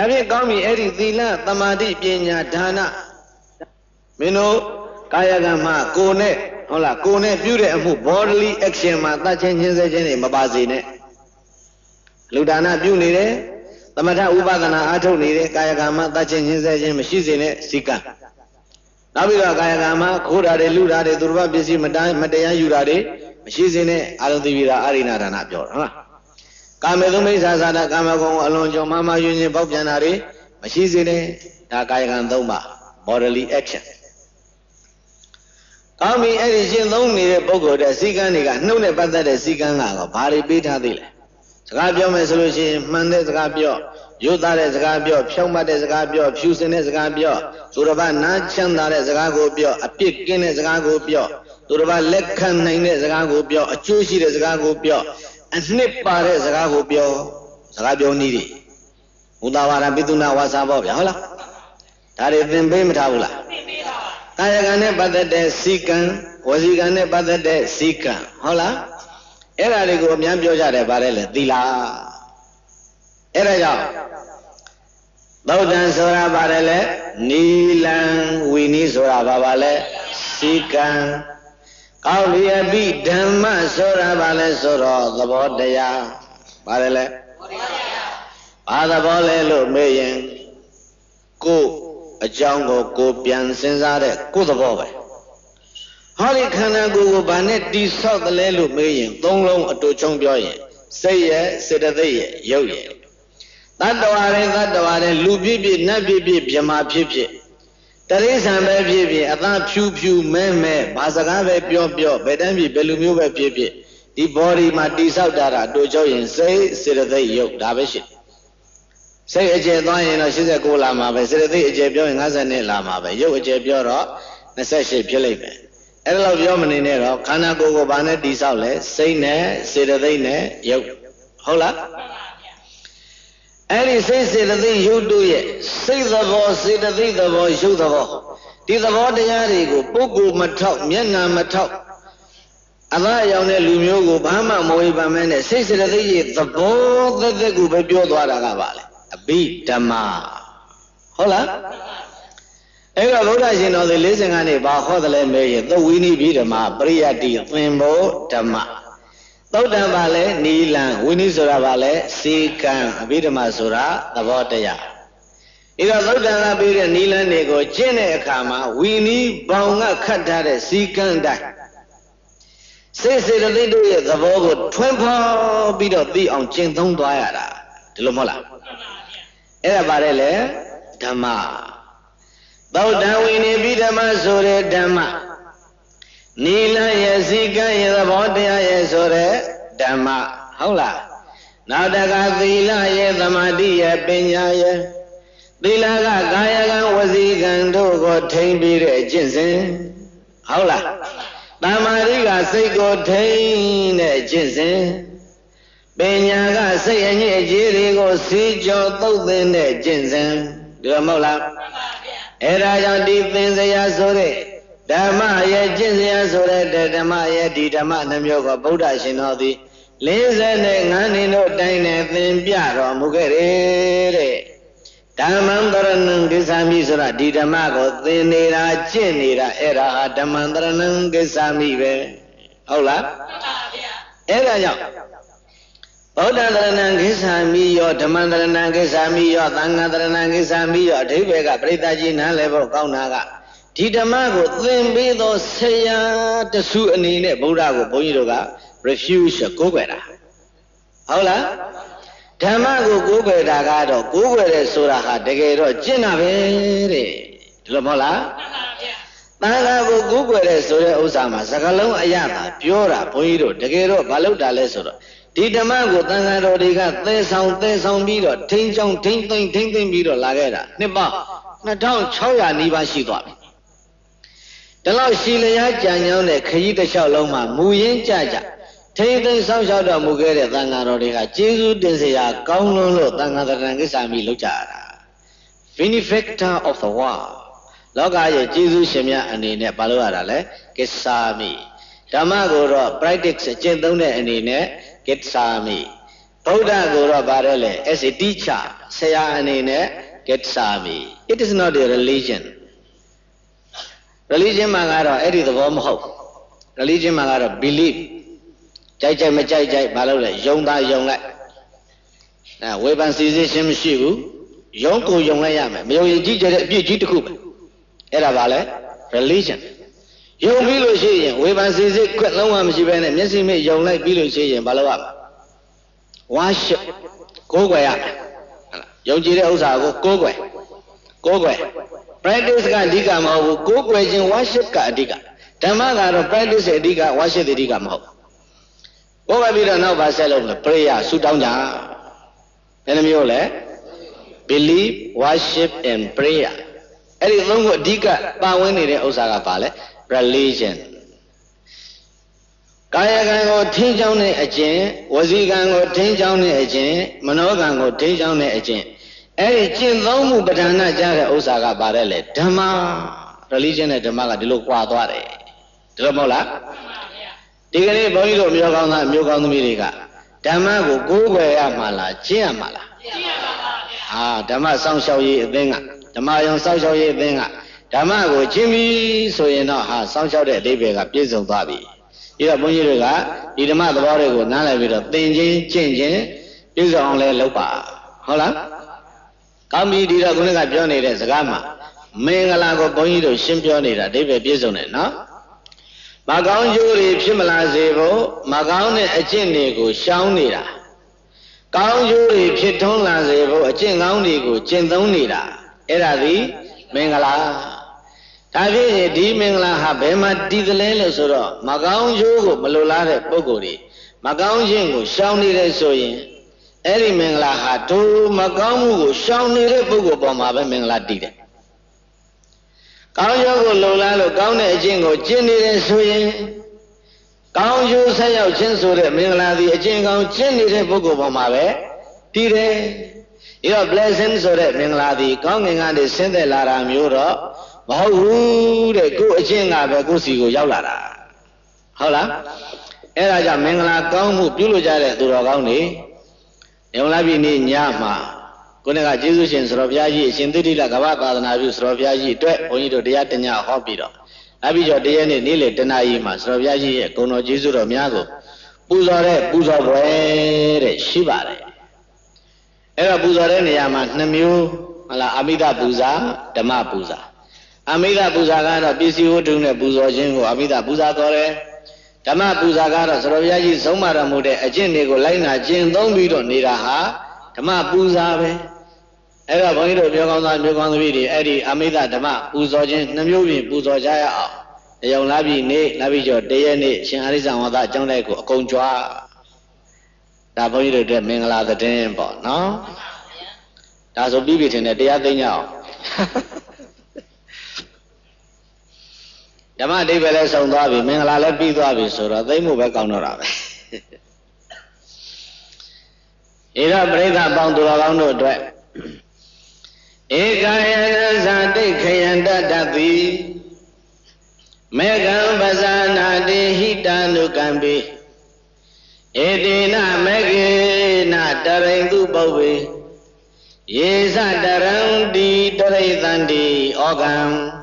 ဒါဖြင့်ကောင်းပြီအဲ့ဒီသီလသမာဓိပညာဒါနမင်းတို့ကာယကံမှာကိုယ်နဲ့ဟုတ်လားကိုယ်နဲ့ပြုတဲ့အမှု bodily action မှာတတ်ချင်းချင်းစေချင်းတွေမပါစေနဲ့လူဒါနပြုနေတယ်သမထဥပဒနာအားထုတ်နေတယ်ကာယကံမှာတတ်ချင်းချင်းစေချင်းမရှိစေနဲ့စီကံနောက်ပြီးတော့ကာယကံမှာခိုးတာတွေလူတာတွေသူတော်ဘာပစ္စည်းမတိုင်းမတရားယူတာတွေမရှိစေနဲ့အာရုံသိပြီးတာအာရိဏဒါနပြောတာဟုတ်လားကာမေသုမိစ္ဆာသာဒကာမဂုဏ်အလွန်ကြောမမယွင်းချင်းပေါက်ပြန်တာတွေမရှိစေနဲ့ဒါကာယကံသုံးပါ bodily action ကောင်းပြီအဲ့ဒီရှင်းသုံးနေတဲ့ပုဂ္ဂိုလ်တဲ့စီကံတွေကနှုတ်နဲ့ပတ်သက်တဲ့စီကံကတော့ဘာတွေပေးထားသေးလဲစကားပြောမယ်ဆိုလို့ရှိရင်မှန်တဲ့စကားပြောရိုးသားတဲ့စကားပြောဖြောင့်မတ်တဲ့စကားပြောဖြူစင်တဲ့စကားပြောသူတစ်ပါးနားချမ်းသာတဲ့စကားကိုပြောအပြစ်ကင်းတဲ့စကားကိုပြောသူတစ်ပါးလက်ခံနိုင်တဲ့စကားကိုပြောအကျိုးရှိတဲ့စကားကိုပြောအနှစ်ပါတဲ့စကားကိုပြောစကားပြောနည်းတွေမူတာဝါဒပိသုနာဝါစာပေါ့ဗျာဟုတ်လားဒါတွေသင်ပေးမထားဘူးလားသင်ပေးပါကာယကံနဲ့ပတ်သက်တဲ့စီကံဝစီကံနဲ့ပတ်သက်တဲ့စီကံဟုတ်လားအဲ့ဒါတွေကိုအများပြောကြတယ်ဗါတယ်လေသီလအဲ့ဒါကြောင့်သုတ်တံဆိုတာဗါတယ်လေနီလံဝီနီဆိုတာဗါပါလေစီကံကောက်လျက်ပိဓမ္မဆိုတာဗါလဲဆိုတော့သဘောတရားဗါတယ်လေဘာသဘောလဲလို့မေးရင်ကိုအကြောင်းကိုကိုပြန်စဉ်းစားတဲ့ကိုသဘောပဲဟောဒီခန္ဓာကိုယ်ကိုဘာနဲ့တိဆောက်တယ်လဲလို့မေးရင်သုံးလုံးအတူချုံပြောရင်စိတ်ရဲ့စေတသိက်ရဲ့ရုပ်ရဲ့တတ္တဝါတွေတတ္တဝါတွေလူဖြစ်ဖြစ်နတ်ဖြစ်ဖြစ်မြမာဖြစ်ဖြစ်တရိစ္ဆာန်ပဲဖြစ်ဖြစ်အသားဖြူဖြူမဲမဲဘာစကားပဲပြောပြောဘယ်တန်းဖြစ်ဘယ်လူမျိုးပဲဖြစ်ဖြစ်ဒီ body မှာတိဆောက်တာအတူချုံရင်စိတ်စေတသိက်ရုပ်ဒါပဲရှိစိတ်အကျယ်သွားရင်တော့eighty-nineလာမှာပဲစေတသိက်အကျယ်ပြောရင်fiftyလာမှာပဲရုပ်အကျယ်ပြောတော့twenty-eightဖြစ်လိမ့်မယ်အဲ့ဒါတော့ပြောမနေနဲ့တော့ခန္ဓာကိုယ်ကိုဘာနဲ့တိဆောက်လဲစိတ်နဲ့စေတသိက်နဲ့ရုပ်ဟုတ်လားအဲ့ဒီစိတ်စေတသိက်ရုပ်တို့ရဲ့စိတ်သဘောစေတသိက်သဘောရုပ်သဘောဒီသဘောတရားတွေကိုပုဂ္ဂိုလ်မထောက်မျက်နာမထောက်အသားအရောင်တဲ့လူမျိုးကိုဘာမှမဝေဖန်မဲနဲ့စိတ်စေတသိက်ရဲ့သဘောသက်သက်ကိုပဲပြောသွားတာကပါလေအဘိဓမ္မာဟုတ်လားအဲ့တော့ဗုဒ္ဓရှင်တော်တွေfortyကနေဘာဟောတယ်လဲမေးရင်သုဝိနိဘိဓမ္မာပရိယတ္တိသင်္ဘောဓမ္မသုတ်တံပါလဲနီလံဝိနိဆိုတာပါလဲစေကံအဘိဓမ္မာဆိုတာသဘောတရားအဲ့တော့သုတ်တံကပေးတဲ့နီလံတွေကိုကျင့်တဲ့အခါမှာဝိနိဘောင်ကခတ်ထားတဲ့စီကံတိုင်းစိတ်စေတသိက်တို့ရဲ့သဘောကိုထွန်းဖော်ပြီးတော့သိအောင်ကျင့်သုံးသွားရတာဒီလိုမဟုတ်လားအဲ့ဒါပါတယ်လေဓမ္မသုတ်တံဝိနိဘိဓမ္မာဆိုတဲ့ဓမ္မနီလရဲ့စီကံရဲ့သဘောတရားရဲ့ဆိုတဲ့ဓမ္မဟုတ်လားနောက်တကသီလရဲ့သမာဓိရဲ့ပညာရဲ့သီလကကာယကံဝစီကံတို့ကိုထိန်းပြီးတဲ့အကျင့်စဉ်ဟုတ်လားသမာဓိကစိတ်ကိုထိန်းတဲ့အကျင့်စဉ်ပညာကစိတ်အညစ်အကြေးတွေကိုစေကြောသုတ်သင်တဲ့ကျင့်စဉ်ဒီလိုမဟုတ်လားအဲ့ဒါကြောင့်ဒီသင်္ဇရာဆိုတဲ့ဓမ္မရဲ့ကျင့်စရာဆိုတဲ့ဓမ္မရဲ့ဒီဓမ္မနှမျိုးကိုဗုဒ္ဓရှင်တော်သည်forty-fiveနှစ်တို့တိုင်းနဲ့သင်ပြတော်မူခဲ့တယ်တဲ့ဓမ္မံတရဏံကိစ္ဆာမိဆိုတာဒီဓမ္မကိုသင်နေတာကျင့်နေတာအဲ့ဒါဟာဓမ္မံတရဏံကိစ္ဆာမိပဲဟုတ်လားဟုတ်ပါဗျာအဲ့ဒါကြောင့်ဗုဒ္ဓတရဏံကိစ္ဆာမိရောဓမ္မတရဏံကိစ္ဆာမိရောသံဃာတရဏံကိစ္ဆာမိရောအဓိပ္ပာယ်ကပရိသတ်ကြီးနားလည်ဖို့ကောင်းတာကဒီဓမ္မကိုသင်ပေးသောဆရာတစုအနေနဲ့ဗုဒ္ဓကိုဘုန်းကြီးတို့က refuse ကိုးကွယ်တာဟုတ်လားဓမ္မကိုကိုးကွယ်တာကတော့ကိုးကွယ်တယ်ဆိုတာဟာတကယ်တော့ကျင့်တာပဲတဲ့ဒီလိုမဟုတ်လားမှန်ပါဗျာသံဃာကိုကိုးကွယ်တယ်ဆိုတဲ့ဥစ္စာမှာစကားလုံးအရသာပြောတာဘုန်းကြီးတို့တကယ်တော့မလုပ်တာလဲဆိုတော့ဒီဓမ္မကိုသံဃာတော်တွေကသဲဆောင်သဲဆောင်ပြီးတော့ထိန်းချောင်းထိန်းသိမ့်ထိန်းသိမ့်ပြီးတော့လာခဲ့တာနှစ်ပေါင်းtwenty-six hundredနီးပါးရှိသွားပြီဒီလောက်ရှည်လျားကြံကြောင်းတဲ့ခရီးတစ်လျှောက်လုံးမှာမူရင်းကြကြထိမ့်သိမ့်ဆောက်ရှောက်တော်မူခဲ့တဲ့သံဃာတော်တွေကကျေးဇူးတင်စရာကောင်းလွန်းလို့သံဃာတရဏကိစ္ဆာမိလုပ်ကြတာ benefactor of the world လောကရဲ့ကျေးဇူးရှင်များအနေနဲ့ဘာလို့ရတာလဲကိစ္ဆာမိဓမ္မကိုတော့ practice ကျင့်သုံးတဲ့အနေနဲ့ကိစ္ဆာမိ Buddha Guru Barele as a teacher, Sayane get Sami. It is not a religion. Religion Magara, Eddie the warm hope. Religion Magara believe. Jai Jai Majai Jai Balola, Yonga Yonga. Now, weapon season Shivu, Yonko Yongayama, Myoji Jituku. Era Vale, religion. Young Bilo Shayan, weapon season, quite long one, she ran and missing me, young like Bilo Shayan, Balawam. Worship, go away. Yogi Osago, go away. Go away. Practice Gadiga Mo, go away and worship Gadiga. Tamaga practice a diga, worship the diga mo. Go away to know by the prayer, suit down. Enemy, believe, worship, and prayer. Any longer diga, Bawini Osaga Pale, religion. Kaya Gango Tinjone again, Wazi Gango Tinjone again, Manogango Tinjone again. Any Jin Lomu Batana Jara Osaga Barele, Dama, religion at Damaga de Luquadore. Dramola? Digani Boyo Mugana Mugan Miriga. Damago go where Amala, Chiamala. Ah, Dama Sang Shao Ye Venga, Damayan Sang Shao Ye Venga. Damago Jimmy, so you know how Sang Shao de Debega, Piso Babi. Ira Bunyiga, Idama the Borrego, Nala with a thing, changing, is only Lopa. Hola? Kami Dira Gunaga Johnny as a gamma. Mengalago Bonito, Shimpionita, David Bisonet, no? Magan Juri, Pimala Zebo, Magan a Chinigo, Shaunida. Kaun Juri, Pitona Zebo, a Chingaunigo, Chindonida. Era the Mengala. Tavi di Mengla Habema di the Lelo, Magan Jogo, Malolare, Bogori, Magan Jingo, Shauni de Soyin, Eri Mengla Hatu, Magamu, Shauni de Bogo, Boma, Mengla did. Kaun Jogo Lolalo, Gaune Jingo, Jenny de Soyin, Kaun Jo say out Chinsu de Mengla, the Jingo, Jenny de Bogo, Boma, did. Your blessings or that Mengla, the Gonging and the Sende Lara Mura. How they go a ching of a goosey go yawlara. Hola? Eraja Mengla Gamu, Puluja to Rogani. Eolabini Nyama. Gunega Jesus in Sroviaji, Sindiri Lagavata and Abu Sroviaji, only to Diatania Hopido. Abijo D N A Nile Tenaima, Sroviaji, Kono Jesus of Miago. Buzare, Buzare, Shibare. Era Buzare Yama, Namu, Ala Amida Buza, Dama Buza. Amida Buzagara, busy doing a Buzojingo, Amida Buzatore, Tama Buzagara, Soroyaji, Somara Mude, a Jinigo, Lina, Jin, don't be don't need a ha, Tama Buzabe, Era Bonito, Yogana, Yogan Vidi, Eddie, Amida, Tama, Buzojin, Namubi, Buzojaya, the young Labi, Ne, Navijo, D N A, Shinariza, or that John Lego, Conjoa. That Bonito, the Mingala, the temple, no? That's a bibit in the day of the now. Dama de Vele Sondavi, Mengala Pidavi, so they move back on Rabe. Ira Breda bound to Lavano Dre. Egaya Zante Kayanda Davi Megan Bazana de Hitanu Gambi Edina Megina Darendu Bowie Yesa Darandi Doretandi Ogam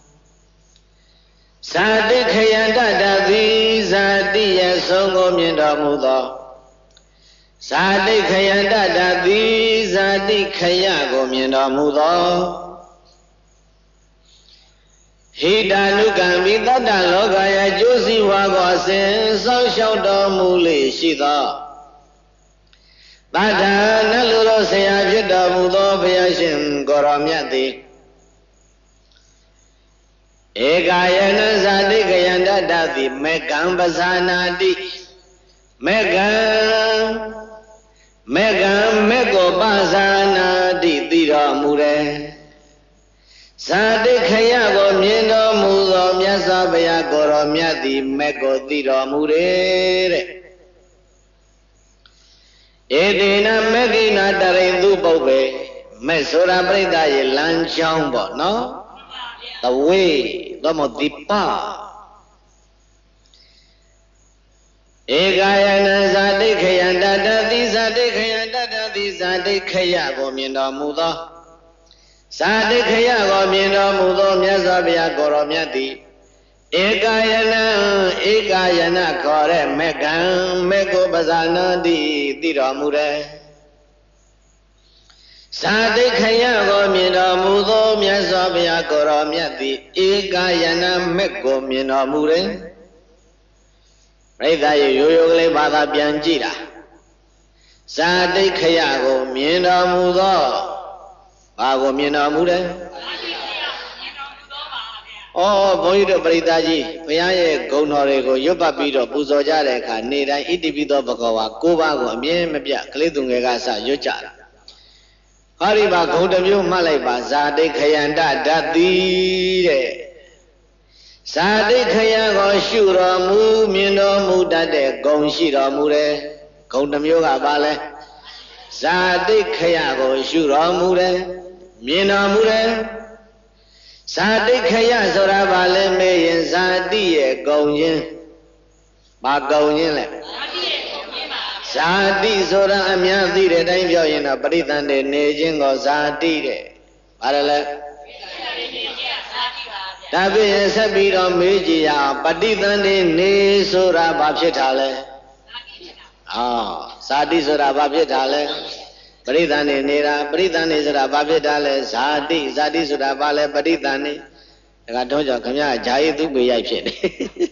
Sadi Kayanda Davi Zadi Yasongo Mindamuda Sadi Kayanda Davi Zadi Kayago Mindamuda Hidanu Gambi Tata Logaya Josi Wagosin So Shoto Muli Shida Bada Naluro Sayajita Mudo Vyashin Goramyati Egayana Zadi Gayanda Davi Megan Bazana Di Megan Megan Mego Bazana Di Dira Mure Zadi Kayago Miendo Mudo Myasabaya Goramyati Mego Dira Mure Edina Medina Darindu Bobe Mesura Brida Yelan Chambo, no? The way, the Modipa Egayana Zadi Kayanda Dadi တိခယတတတိဇာတိခယကိုမြင်တော်မူသောဇာတိခယကိုမြင်တော်မူသောမြတ်စွာဘုရားကိုရောမြတ်သည်ဧကယနံဧကယနခေါ်တဲ့မေကံမေကိုပဇာနာတိသိတော်မူတယ်ဇာတိခယကိုမြင်တော်မူသောမြတ်စွာဘုရားကိုရောမြတ်သည်ဧကယနမေကိုမြင်တော်မူတယ်ပြိဿရေရိုးရိုးကလေးဘာသာပြန်ကြည့်တာဇာတိခယကိုမြင်တော်မူသောဘာကိုမြင်တော်မူတယ်ဩဘုန်းကြီးတို့ပရိသတ်ကြီးဘုရားရဲ့ဂုဏ်တော်တွေကိုရွတ်ပတ်ပြီးတော့ပူဇော်ကြတဲ့အခါနေတိုင်းဣတိပိသောဘဂဝါ၉ပါးကိုအမြဲမပြတ်ကလေးသူငယ်ကစရွတ်ကြတာဟောဒီမှာဂုဏ်တစ်မျိုးမှတ်လိုက်ပါဇာတိခယန္တဓာတိတဲ့ဇာတိခယကိုရှုတော်မူမြင်တော်မူတတ်တဲ့ဂုဏ်ရှိတော်မူတယ်ဂုဏ်တစ်မျိုးကဘာလဲဇာတိခယကိုရှုတော်မူတယ်မြင်တော်မူတယ်ဇာတိခယဆိုတာဘာလဲမေးရင်ဇာတိရဲ့ဂုံချင်းဘာဂုံချင်းလဲဇာတိဆိုတာအများသိတဲ့အတိုင်းပြောရင်တော့ပရိသန္တေနေခြင်းကိုဇာတိတဲ့ဘာလဲဒါဖြင့်ဆက်ပြီးတော့မေးကြည့်ရအောင်ပฏิသန္တေနေဆိုတာဘာဖြစ်တာလဲအော်ဇာတိဆိုတာဘာဖြစ်တာလဲပရိသန္တိနေတာပရိသန္တိဆိုတာဘာဖြစ်တာလဲဇာတိဇာတိဆိုတာဘာလဲပရိသန္တိဒါကတော့ကြောင့်ခင်ဗျားဂျာယီသူပေရိုက်ဖြစ်တယ်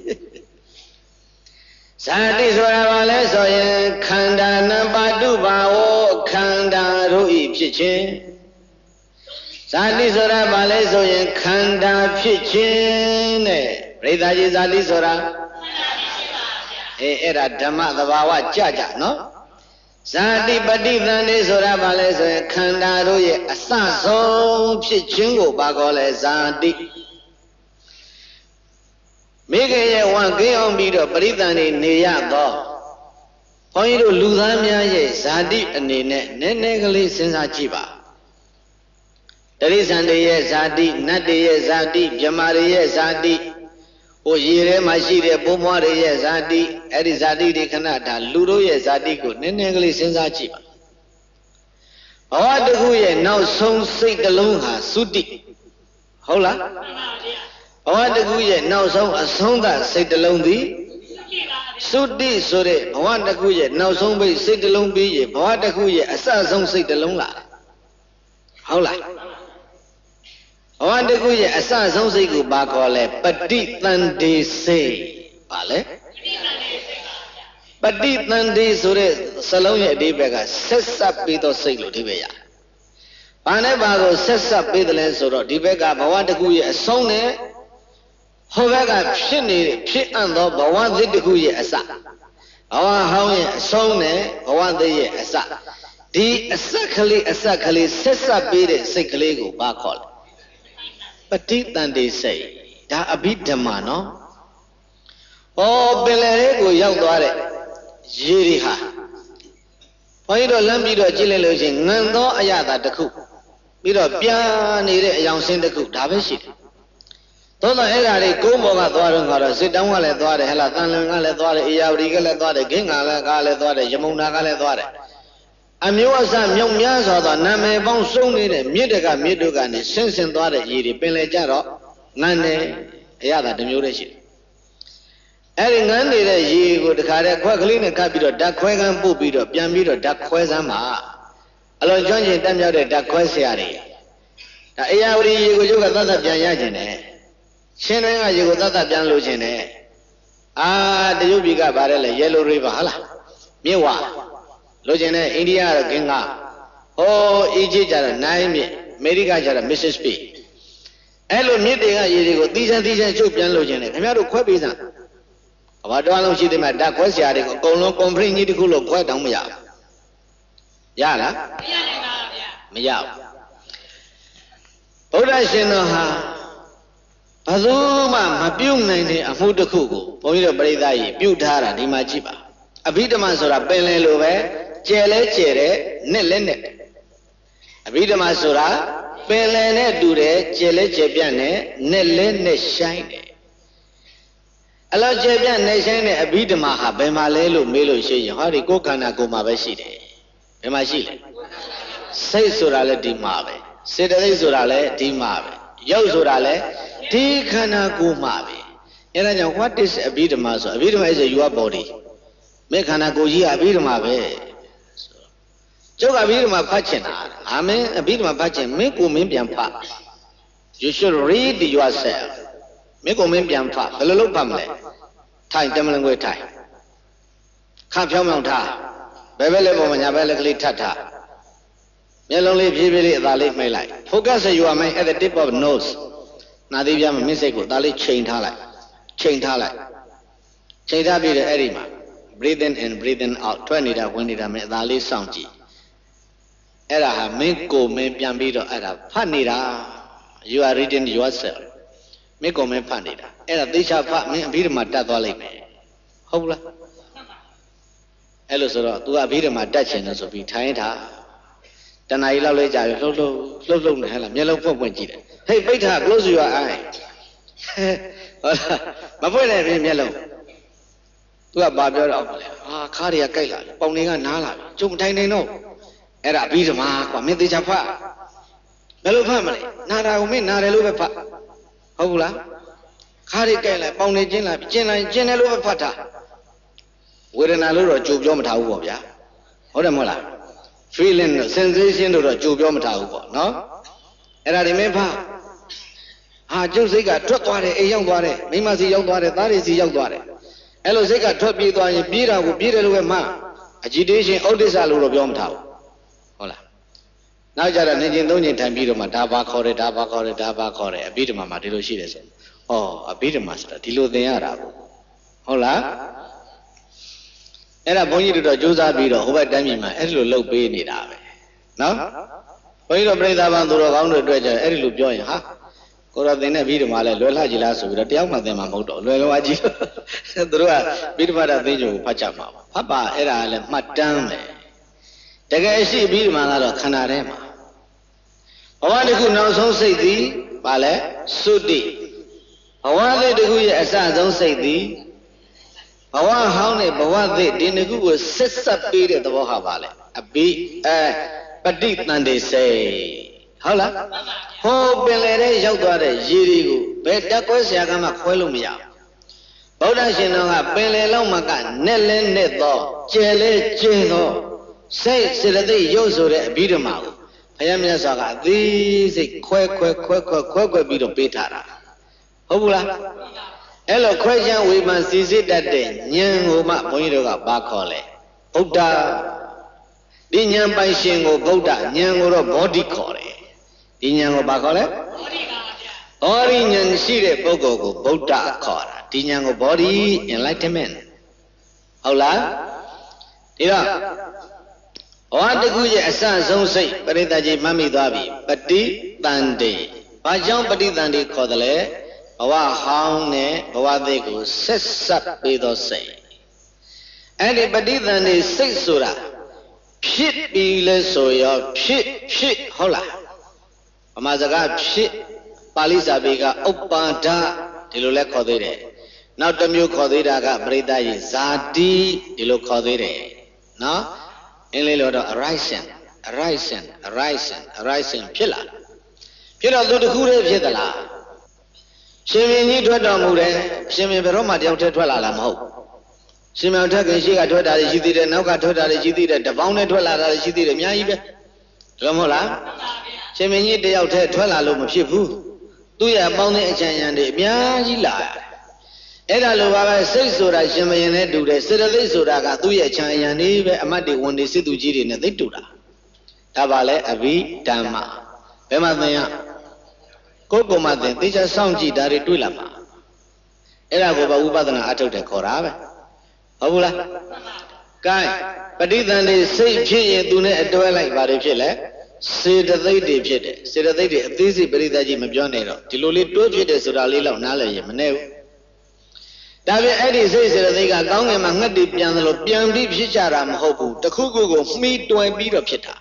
ဇာတိဆိုတာဘာလဲဆိုရင်ခန္ဓာနံပါတုဘာဝခန္ဓာတို့ဤဖြစ်ခြင်းဇာတိဆိုတာဘာလဲဆိုရင်ခန္ဓာဖြစ်ခြင်းတဲ့ပရိသတ်ကြီးဇာတိဆိုတာအေးအဲ့ဒါဓမ္မသဘာဝကြကြနော်ဇာတိပฏิသန္တိဆိုတာဘာလဲဆိုရင်ခန္ဓာတို့ရဲ့အစဆုံးဖြစ်ခြင်းကိုဘာခေါ်လဲဇာတိမိခင်ရဲ့ဝမ်းကင်းအောင်ပြီးတော့ပရိသန္တိနေရတော့ဘုန်းကြီးတို့လူသားများရဲ့ဇာတိအနေနဲ့နည်းနည်းကလေးစဉ်းစားကြည့်ပါတရိစ္ဆာန်တွေရဲ့ဇာတိနတ်တွေရဲ့ဇာတိမြမာတွေရဲ့ဇာတိဟိုရေထဲမှာရှိတဲ့ပိုးမွားတွေရဲ့ဇာတိအဲ့ဒီဇာတိတွေခဏဒါလူတို့ရဲ့ဇာတိကိုနည်းနည်းကလေးစဉ်းစားကြည့်ပါဘဝတစ်ခုရဲ့နောက်ဆုံးစိတ်တစ်လုံးဟာသုတိဟုတ်လားဘဝတစ်ခုရဲ့နောက်ဆုံးအဆုံးသစိတ်တစ်လုံးသည်သုတိဆိုတဲ့ဘဝတစ်ခုရဲ့နောက်ဆုံးပိတ်စိတ်တစ်လုံးပြီးရင်ဘဝတစ်ခုရဲ့အစဆုံးစိတ်တစ်လုံးလာဟုတ်လားဘဝတစ်ခုရဲ့အစဆုံးစိတ်ကိုဘာခေါ်လဲပฏิသန္တိစိတ်ဘာလဲပฏิသန္တိဆိုတဲ့စလုံးရဲ့အဓိပ္ပာယ်ကဆက်ဆက်ပြီးသောစိတ်လို့အဓိပ္ပာယ်ရဘာနဲ့ဘာကိုဆက်ဆက်ပြီးတယ်လဲဆိုတော့ဒီဘက်ကဘဝတစ်ခုရဲ့အဆုံးနဲ့ဟိုဘက်ကဖြစ်နေတဲ့ဖြစ်အပ်သောဘဝသစ်တစ်ခုရဲ့အစဘဝဟောင်းရဲ့အဆုံးနဲ့ဘဝသစ်ရဲ့အစဒီအစက်ကလေးအစက်ကလေးဆက်ဆက်ပြီးတဲ့စိတ်ကလေးကိုဘာခေါ်လဲပฏิသန္တိစိတ်ဒါအဘိဓမ္မာနော်ဩပင်လယ်လေးကိုရောက်သွားတဲ့ရေတွေဟာဘုန်းကြီးတို့လမ်းပြီးတော့ကြည့်လိုက်လို့ချင်းငံသောအရသာတစ်ခုပြီးတော့ပြန်နေတဲ့အယောင်ဆင်းတစ်ခုဒါပဲရှိတယ်သို့တော့အဲ့ဓာလေးကိုးမောကသွားတော့ကတော့စစ်တောင်းကလည်းသွားတယ်ဟဲ့လားတန်လွင်ကလည်းသွားတယ်အေယာဝတီကလည်းသွားတယ်ဂင်္ဂါလည်းကားလည်းသွားတယ်ယမုန်နာကလည်းသွားတယ်အမျိုးအစားမြုံများစွာသောနာမည်ပေါင်းစုံနေတဲ့မြစ်တကမြစ်တို့ကနေဆင်းဆင်းသွားတဲ့ရေတွေပင်လေကြတော့ငန်းနေအရသာတစ်မျိုးတည်းရှိတယ်အဲ့ဒီငန်းနေတဲ့ရေကိုတခါတည်းခွက်ကလေးနဲ့ကပ်ပြီးတော့ဓာတ်ခွဲကန်းပို့ပြီးတော့ပြန်ပြီးတော့ဓာတ်ခွဲစမ်းပါအလွန်ကျွမ်းကျင်တက်မြောက်တဲ့ဓာတ်ခွဲဆရာတွေဒါအေယာဝတီရေကိုကျုပ်ကသတ်သတ်ပြန်ရကျင်တယ်ရှင်းတွင်းကရေကိုသတ်သတ်ပြန်လို့ကျင်တယ်အာတရုတ်ပြည်ကပါတယ်လေ Yellow River ဟာလားမြစ်ဝလို့ကျင်တဲ့အိန္ဒိယကတော့ဂင်္ဂါဟိုအီဂျစ်ကျတော့နိုင်မြစ်အမေရိကကျတော့ Mississippi အဲ့လိုမြစ်တွေကရေတွေကိုတီးချမ်းတီးချမ်းချုပ်ပြန်လို့ကျင်တယ်ခင်ဗျားတို့ခွဲပေးစမ်းဘာတော်လုံးရှိတယ်မှာဓာတ်ခွဲဆရာတွေကိုအကုန်လုံး complaint ကြီးတစ်ခုလို့ခွဲတောင်းမရဘူးရလားမရနိုင်ပါဗျာမရဘူးဗုဒ္ဓရှင်တော်ဟာဘယ်သူမှမပြုတ်နိုင်တဲ့အမှုတစ်ခုကိုဘုန်းကြီးတို့ပရိသတ်ကြီးပြုတ်ထားတာဒီမှာကြည့်ပါအဘိဓမ္မာဆိုတာပင်လယ်လိုပဲကျယ်လဲကျယ်တယ်နဲ့လဲနဲ့အဘိဓမ္မာဆိုတာပင်လယ်နဲ့တူတယ်ကျယ်လဲကျယ်ပြန့်တယ်နဲ့လဲနဲ့ရှိုင်းတယ်အလောကျယ်ပြန့်နဲ့ရှိုင်းတဲ့အဘိဓမ္မာဟာဘယ်မှာလဲလို့မေးလို့ရှိရင်ဟောဒီကိုယ်ခန္ဓာကိုယ်မှာပဲရှိတယ်ဘယ်မှာရှိလဲစိတ်ဆိုတာလည်းဒီမှာပဲစေတသိက်ဆိုတာလည်းဒီမှာပဲရုပ်ဆိုတာလည်းဒီခန္ဓာကိုယ်မှာပဲအဲဒါကြောင့် what is အဘိဓမ္မာဆိုအဘိဓမ္မာ is your body မင်းခန္ဓာကိုယ်ကြီးကအဘိဓမ္မာပဲကျုပ်ကအဘိဓမ္မာဖတ်ချင်တာအာမင်းအဘိဓမ္မာဖတ်ချင်မင်းကိုမင်းပြန်ဖတ် you should read yourself မင်းကိုမင်းပြန်ဖတ်ဘယ်လိုလုပ်ဖတ်မလဲထိုင်တမလင်ခွေထိုင်ခါဖြောင်းဖြောင်းထားဘယ်ဘက်လဲပေါ်မှာညာဘက်လက်ကလေးထပ်ထားမျက်လုံးလေးဖြည်းဖြည်းလေးအသာလေးမှိတ်လိုက် focus your mind at the tip of nose နာသီးပြားမှာမင်းစိတ်ကိုအသာလေးချိန်ထားလိုက်ချိန်ထားလိုက်ချိန်ထားပြီးတော့အဲ့ဒီမှာ breathe in and breathe in out ထွက်နေတာဝင်နေတာမင်းအသာလေးစောင့်ကြည့်အဲ့ဒါဟာမင်းကိုမင်းပြန်ပြီးတော့အဲ့ဒါဖတ်နေတာ you are reading yourself မင်းကိုမင်းဖတ်နေတာအဲ့ဒါသေချာဖတ်မင်းအဘိဓမ္မာတတ်သွားလိမ့်မယ်ဟုတ်လားအဲ့လိုဆိုတော့ तू အဘိဓမ္မာတတ်ချင်တယ်ဆိုပြီးထိုင်ထားတဏှာကြီးလောက်လဲကြာပြီလှုပ်လှုပ်လှုပ်လှုပ်နေဟဲ့လားမျက်လုံးဖွင့်ဖွင့်ကြည့်တယ်ဟေးပိတ်ထား close your eye ဟုတ်လားမဖွင့်နဲ့ပြင်မျက်လုံး तू ကဘာပြောတော့ဟာခါးတွေကကြိုက်လာပြီပေါင်တွေကနားလာပြီကျုံထိုင်နေတော့အဲ့ဒါအဘိဓမ္မာကွာမင်းသေချာဖတ်ဘယ်လိုဖတ်မလဲနာတာကိုမင်းနာတယ်လို့ပဲဖတ်ဟုတ်ဘူးလားခါးတွေကြိုက်လာပေါင်တွေကျင်းလာပြီကျင်းလာရင်ကျင်းတယ်လို့ပဲဖတ်တာဝေဒနာလို့တော့ကြိုပြောမထားဘူးပေါ့ဗျာဟုတ်တယ်မဟုတ်လား feeling sensation လို့တော့ကြိုပြောမထားဘူးပေါ့နော်အဲ့ဒါဒီမင်းဖတ်ဟာကျုပ်စိတ်ကထွက်သွားတယ်အိမ်ရောက်သွားတယ်မိမစီရောက်သွားတယ်သားတွေစီရောက်သွားတယ်အဲ့လိုစိတ်ကထွက်ပြေးသွားရင်ပြေးတာကိုပြေးတယ်လို့ပဲမှ agitation ဥဒိစ္စလို့တော့ပြောမထားဘူးဟုတ်လားနောက်ကြတော့နေချင်းသုံးချင်းထိုင်ပြီးတော့မှဒါဘာခေါ်တယ်ဒါဘာခေါ်တယ်ဒါဘာခေါ်တယ်အဘိဓမ္မာမှာဒီလိုရှိတယ်ဆိုဩအဘိဓမ္မာဆိုတာဒီလိုသင်ရတာပေါ့ဟုတ်လားအဲ့ဒါဘုန်းကြီးတို့တော့ကြိုးစားပြီးတော့ဟိုဘက်တိုင်းပြည်မှာအဲ့ဒီလိုလှုပ်ပေးနေတာပဲနော်ဘုန်းကြီးတို့ပြိဿဘာသူတော်ကောင်းတို့အတွက်ကြတယ်အဲ့ဒီလိုပြောရင်ဟာကိုရောသင်တဲ့ဘိဓမ္မာလဲလွယ်လှကြည်လားဆိုပြီးတော့တယောက်မှသင်မှာမဟုတ်တော့လွယ်လွယ်ကြည့်သူတို့ကဘိဓမ္မာသင်ကြုံဖတ်ကြမှာဖတ်ပါအဲ့ဒါလည်းမှတ်တမ်းပဲတကယ်ရှိဘိဓမ္မာကတော့ခန္ဓာထဲမှာဘဝတစ်ခုနောက်ဆုံးစိတ်သည်ဘာလဲသုတိဘဝသစ်တစ်ခုရဲ့အစဆုံးစိတ်သည်ဘဝဟောင်းနဲ့ဘဝသစ်ဒီနှစ်ခုကိုဆက်ဆက်ပေးတဲ့သဘောဟာပါလေအဘိအဲပဋိသန္ဓေစိတ်ဟုတ်လားဟိုပင်လေတဲ့ရောက်သွားတဲ့ရေတွေကိုဘယ်တက်ကွဲဆရာကမှခွဲလို့မရဘူးဗုဒ္ဓရှင်တော်ကပင်လေလောက်မှကနဲ့လဲနဲ့တော့ကျဲလဲကျဲတော့စိတ်စေတသိက်ရုပ်ဆိုတဲ့အဘိဓမ္မာကိုဘုရားမြတ်စွာကအသေးစိတ်ခွဲခွဲခွဲခွဲခွဲခွဲပြီးတော့ပေးထားတာဟုတ်ဘူးလားအဲ့လိုခွဲခြားဝေဖန်စီစစ်တတ်တဲ့ဉာဏ်ကိုမှဘုန်းကြီးတို့ကဘာခေါ်လဲဗုဒ္ဓဒီဉာဏ်ပိုင်ရှင်ကိုဗုဒ္ဓဉာဏ်ကိုတော့ဘောဓိခေါ်တယ်ဒီဉာဏ်ကိုဘာခေါ်လဲဘောဓိပါဗျာဘောဓိဉာဏ်ရှိတဲ့ပုဂ္ဂိုလ်ကိုဗုဒ္ဓခေါ်တာဒီဉာဏ်ကိုဘောဓိ enlightenment ဟုတ်လားဒီတော့ဘဝတစ်ခုရဲ့အစဆုံးစိတ်ပရိသတ်ကြီးမှတ်မိသွားပြီပဋိသန္ဓေဘာကြောင့်ပဋိသန္ဓေခေါ်တယ်လဲဘဝဟောင်းနဲ့ဘဝသစ်ကိုဆက်ဆက်ပေးသောစိတ်အဲ့ဒီပဋိသန္ဓေစိတ်ဆိုတာဖြစ်ပြီလဲဆိုရောဖြစ်ဖြစ်ဟုတ်လားဗမာစကားဖြစ်ပါဠိစာပေကဥပ္ပါဒဒီလိုလဲခေါ်သေးတယ်နောက်တစ်မျိုးခေါ်သေးတာကပရိသတ်ကြီးဇာတိဒီလိုခေါ်သေးတယ်နော်အင်းလေးလို့တော့ arising arising arising arising ဖြစ်လာဖြစ်တော့သူတစ်ခုတည်းဖြစ်သလားရှင်မင်းကြီးထွက်တော်မူတယ်ရှင်မင်းဘယ်တော့မှတယောက်တည်းထွက်လာတာမဟုတ်ရှင်မင်းထက်ကရှိကထွက်တာရှိသေးတယ်နောက်ကထွက်တာရှိသေးတယ်တပေါင်းနဲ့ထွက်လာတာရှိသေးတယ်အများကြီးပဲဒါမဟုတ်လားရှင်မင်းကြီးတယောက်တည်းထွက်လာလို့မဖြစ်ဘူးသူ့ရဲ့အပေါင်းတဲ့အချမ်းရံတွေအများကြီးလာတယ်အဲ့ဒါလိုပါပဲစိတ်ဆိုတာရှင်မင်းနဲ့တူတယ်စေတသိက်ဆိုတာကသူ့ရဲ့အချမ်းရံတွေပဲအမတ်တွေဝန်တွေစစ်သူကြီးတွေနဲ့သိတူတာဒါပါလဲအဘိဓမ္မာဘယ်မှာသင်ရကိုယ်ကိုယ်မှသင်သေချာစောင့်ကြည့်ဒါတွေတွေ့လာမှာအဲ့ဒါကိုပဲဝိပဿနာအထုတ်တယ်ခေါ်တာပဲဟုတ်ဘူးလားကဲပဋိသန္ဓေစိတ်ဖြစ်ရင်သူနဲ့အတွဲလိုက်ဘာတွေဖြစ်လဲစေတသိက်တွေဖြစ်တယ်စေတသိက်တွေအသေးစိတ်ပရိသတ်ကြီးမပြောနဲ့တော့ဒီလိုလေးတွဲဖြစ်တယ်ဆိုတာလေးတော့နားလည်ရင်မနဲ့ဘူးဒါပြင်အဲ့ဒီစိတ်စေတသိက်ကကောင်းငင်မှာငှက်တွေပြန်သလိုပြန်ပြီးဖြစ်ကြတာမဟုတ်ဘူးတခုခုကိုမှီတွယ်ပြီးတော့ဖြစ်တာ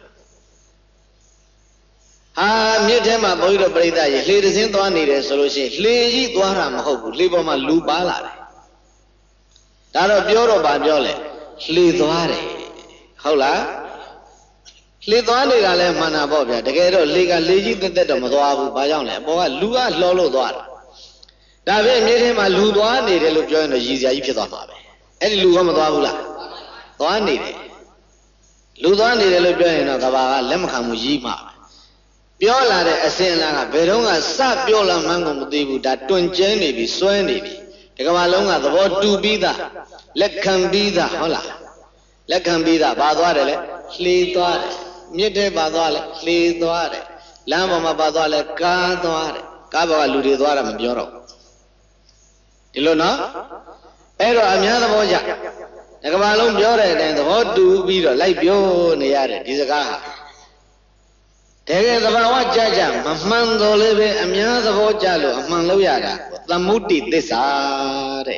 ဟာမြစ်ထဲမှာဘုန်းကြီးတို့ပြိဿရေလှေတစ်စင်းသွားနေတယ်ဆိုလို့ရှိရင်လှေကြီးသွားတာမဟုတ်ဘူးလှေပေါ်မှာလူပါလာတယ်ဒါတော့ပြောတော့ဗာပြောလဲလှေသွားတယ်ဟုတ်လားလေသွားနေတာလဲမှန်တာပေါ့ဗျာတကယ်တော့လေကလေကြီးတက်တက်တော့မသွားဘူးဘာကြောင့်လဲအပေါ်ကလူကလှောလို့သွားတာဒါဖြင့်မြေထဲမှာလူသွားနေတယ်လို့ပြောရင်တော့ရည်စရာကြီးဖြစ်သွားမှာပဲအဲ့ဒီလူကမသွားဘူးလားသွားနေတယ်လူသွားနေတယ်လို့ပြောရင်တော့ကဘာကလက်မခံမှုကြီးမှာပြောလာတဲ့အစင်အလာကဘယ်တော့မှစပြောလာမှန်းကိုမသိဘူးဒါတွင်ကျဲနေပြီစွဲနေပြီဒီကဘာလုံးကသဘောတူပြီးသားလက်ခံပြီးသားဟုတ်လားလက်ခံပြီးသားဘာသွားတယ်လဲလှေသွားတယ်မြစ်ထဲပါသွားလဲလှေသွားတယ်လမ်းပေါ်မှာပါသွားလဲကားသွားတယ်ကားပေါ်ကလူတွေသွားတာမပြောတော့ဒီလိုနော်အဲ့တော့အများသဘောကြဒီကဘာလုံးပြောတဲ့အတိုင်းသဘောတူပြီးတော့လိုက်ပြောနေရတယ်ဒီစကားဟာတကယ်သဘာဝကြကြမမှန်တော်လည်းပဲအများသဘောကြလို့အမှန်လို့ရတာသမုဒ္ဒိသစ္စာတဲ့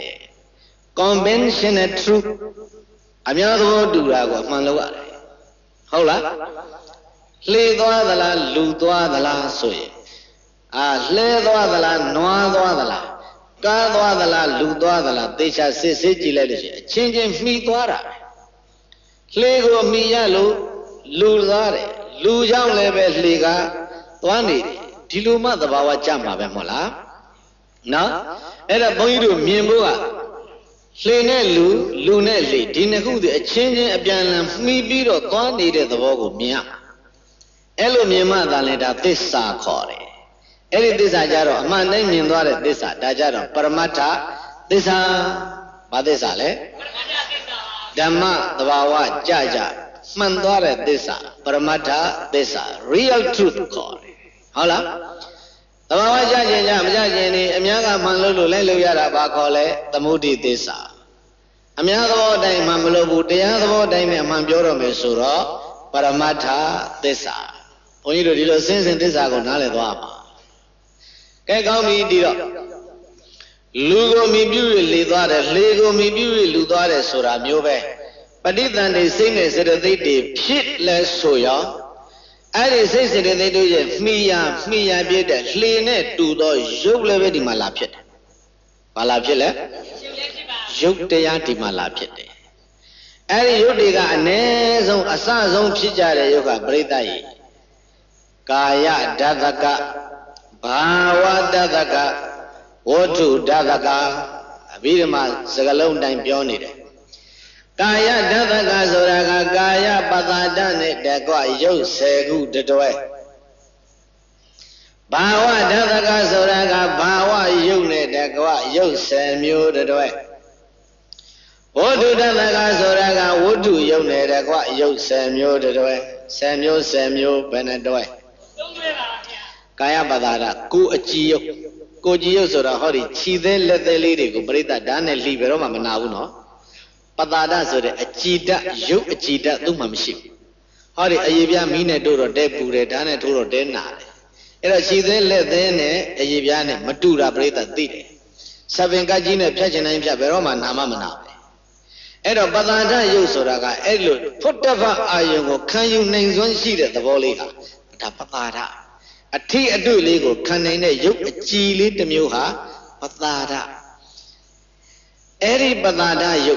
conventional truth အများသဘောတူတာကိုအမှန်လို့ရတယ်ဟုတ်လားလှေသွားသလားလူသွားသလားဆိုရင်အာလှဲသွားသလားနွားသွားသလားကားသွားသလားလူသွားသလားသေချာစစ်စစ်ကြည့်လိုက်လို့ရှိရင်အချင်းချင်းမှီသွားတာလှေကိုမှီရလို့လူသွားတယ်လူကြောင့်လည်းပဲလှေကသွားနေတယ်ဒီလိုမှသဘာဝကြမှာပဲမဟုတ်လားနော်အဲ့ဒါဘုန်းကြီးတို့မြင်ဖို့ကလှေနဲ့လူလူနဲ့လှေဒီနှစ်ခုတည်းအချင်းချင်းအပြန်အလှန်မှီပြီးတော့သွားနေတဲ့သဘောကိုမြင်ရအဲ့လိုမြင်မှသာလဲဒါသစ္စာခေါ်တယ်အဲ့ဒီသစ္စာကြတော့အမှန်တိုင်းမြင်သွားတဲ့သစ္စာဒါကြတော့ပရမတ္ထသစ္စာဘာသစ္စာလဲဓမ္မသဘာဝကြကြမှန်သွားတဲ့သစ္စာပရမတ္ထသစ္စာ real truth ခေါ်တယ်ဟုတ်လားသဘာဝကြခြင်းကြမကြခြင်းนี่အများကမှန်လို့လို့လိုက်လို့ရတာဘာခေါ်လဲသမုဒိသစ္စာအများသဘောအတိုင်းမှန်မလို့ဘူးတရားသဘောအတိုင်းနဲ့အမှန်ပြောတော့မယ်ဆိုတော့ပရမတ္ထသစ္စာဘုန်းကြီးတို့ဒီလိုစဉ်စဉ်သစ္စာကိုနားလည်သွားပါကဲကောင်းပြီဒီတော့လူကိုမြည်ပြု၍လေသွားတယ်လေကိုမြည်ပြု၍လူသွားတယ်ဆိုတာမျိုးပဲပဋိသန္ဓေစိတ်နဲ့စေတသိက်တွေဖြစ်လဲဆိုရောအဲ့ဒီစိတ်စေတသိက်တို့ရဲ့မှီရမှီရပြည့်တဲ့လှေနဲ့တူသောရုပ်လည်းပဲဒီမှာလာဖြစ်တယ်။ဘာလာဖြစ်လဲ။ရုပ်တရားဒီမှာလာဖြစ်တယ်။အဲ့ဒီရုပ်တွေကအ ਨੇ ဆုံးအစဆုံးဖြစ်ကြတဲ့ရုပ်ကပရိသတ်ကြီးကာယဓာတကဘာဝဓာတကဝတ္ထုဓာတကအဘိဓမ္မာစကားလုံးတိုင်းပြောနေတယ်ကာယဓာတကဆိုတာကကာယပတ္တာဒနဲ့တကွရုပ်ဆယ်ခုတတွဲဘာဝဓာတကဆိုတာကဘာဝရုပ်နဲ့တကွရုပ်ဆယ်မျိုးတတွဲဝတ္ထုဓာတကဆိုတာကဝတ္ထုရုပ်နဲ့တကွရုပ်ဆယ်မျိုးတတွဲဆယ်မျိုးဆယ်မျိုးဘယ်နှတွဲသုံးတွဲပါဗျာကာယပတ္တာဒကိုအကြည်ရုပ်ကိုကြည်ရုပ်ဆိုတာဟောဒီခြေသေးလက်သေးလေးတွေကိုပြိတ္တဓာတ်နဲ့လှီဘယ်တော့မှမနာဘူးနော်ပတ္တာဒဆိုတဲ့အကြည်ဓာတ်ရုပ်အကြည်ဓာတ်သူ့မှာမရှိဘူးဟောဒီအရေပြားမီးနဲ့တို့တော့တဲပူတယ်ဓာတ်နဲ့ထိုးတော့တဲနာတယ်အဲ့တော့ခြေသေးလက်သေးနဲ့အရေပြားနဲ့မတူတာပြိတ္တသိတယ်ဆပင်ကကြီးနဲ့ဖြတ်ချင်တိုင်းဖြတ်ဘယ်တော့မှနာမမနာဘူးအဲ့တော့ပတ္တာဒရုပ်ဆိုတာကအဲ့လိုဖွတ်တဖအာယုံကိုခံယူနိုင်စွမ်းရှိတဲ့သဘောလေးဟာဒါပတ္တာဒအထိအတွေ့လေးကိုခံနိုင်တဲ့ရုပ်အကြည်လေးတစ်မျိုးဟာပတ္တာဒအဲ့ဒီပတ္တာဒရုပ်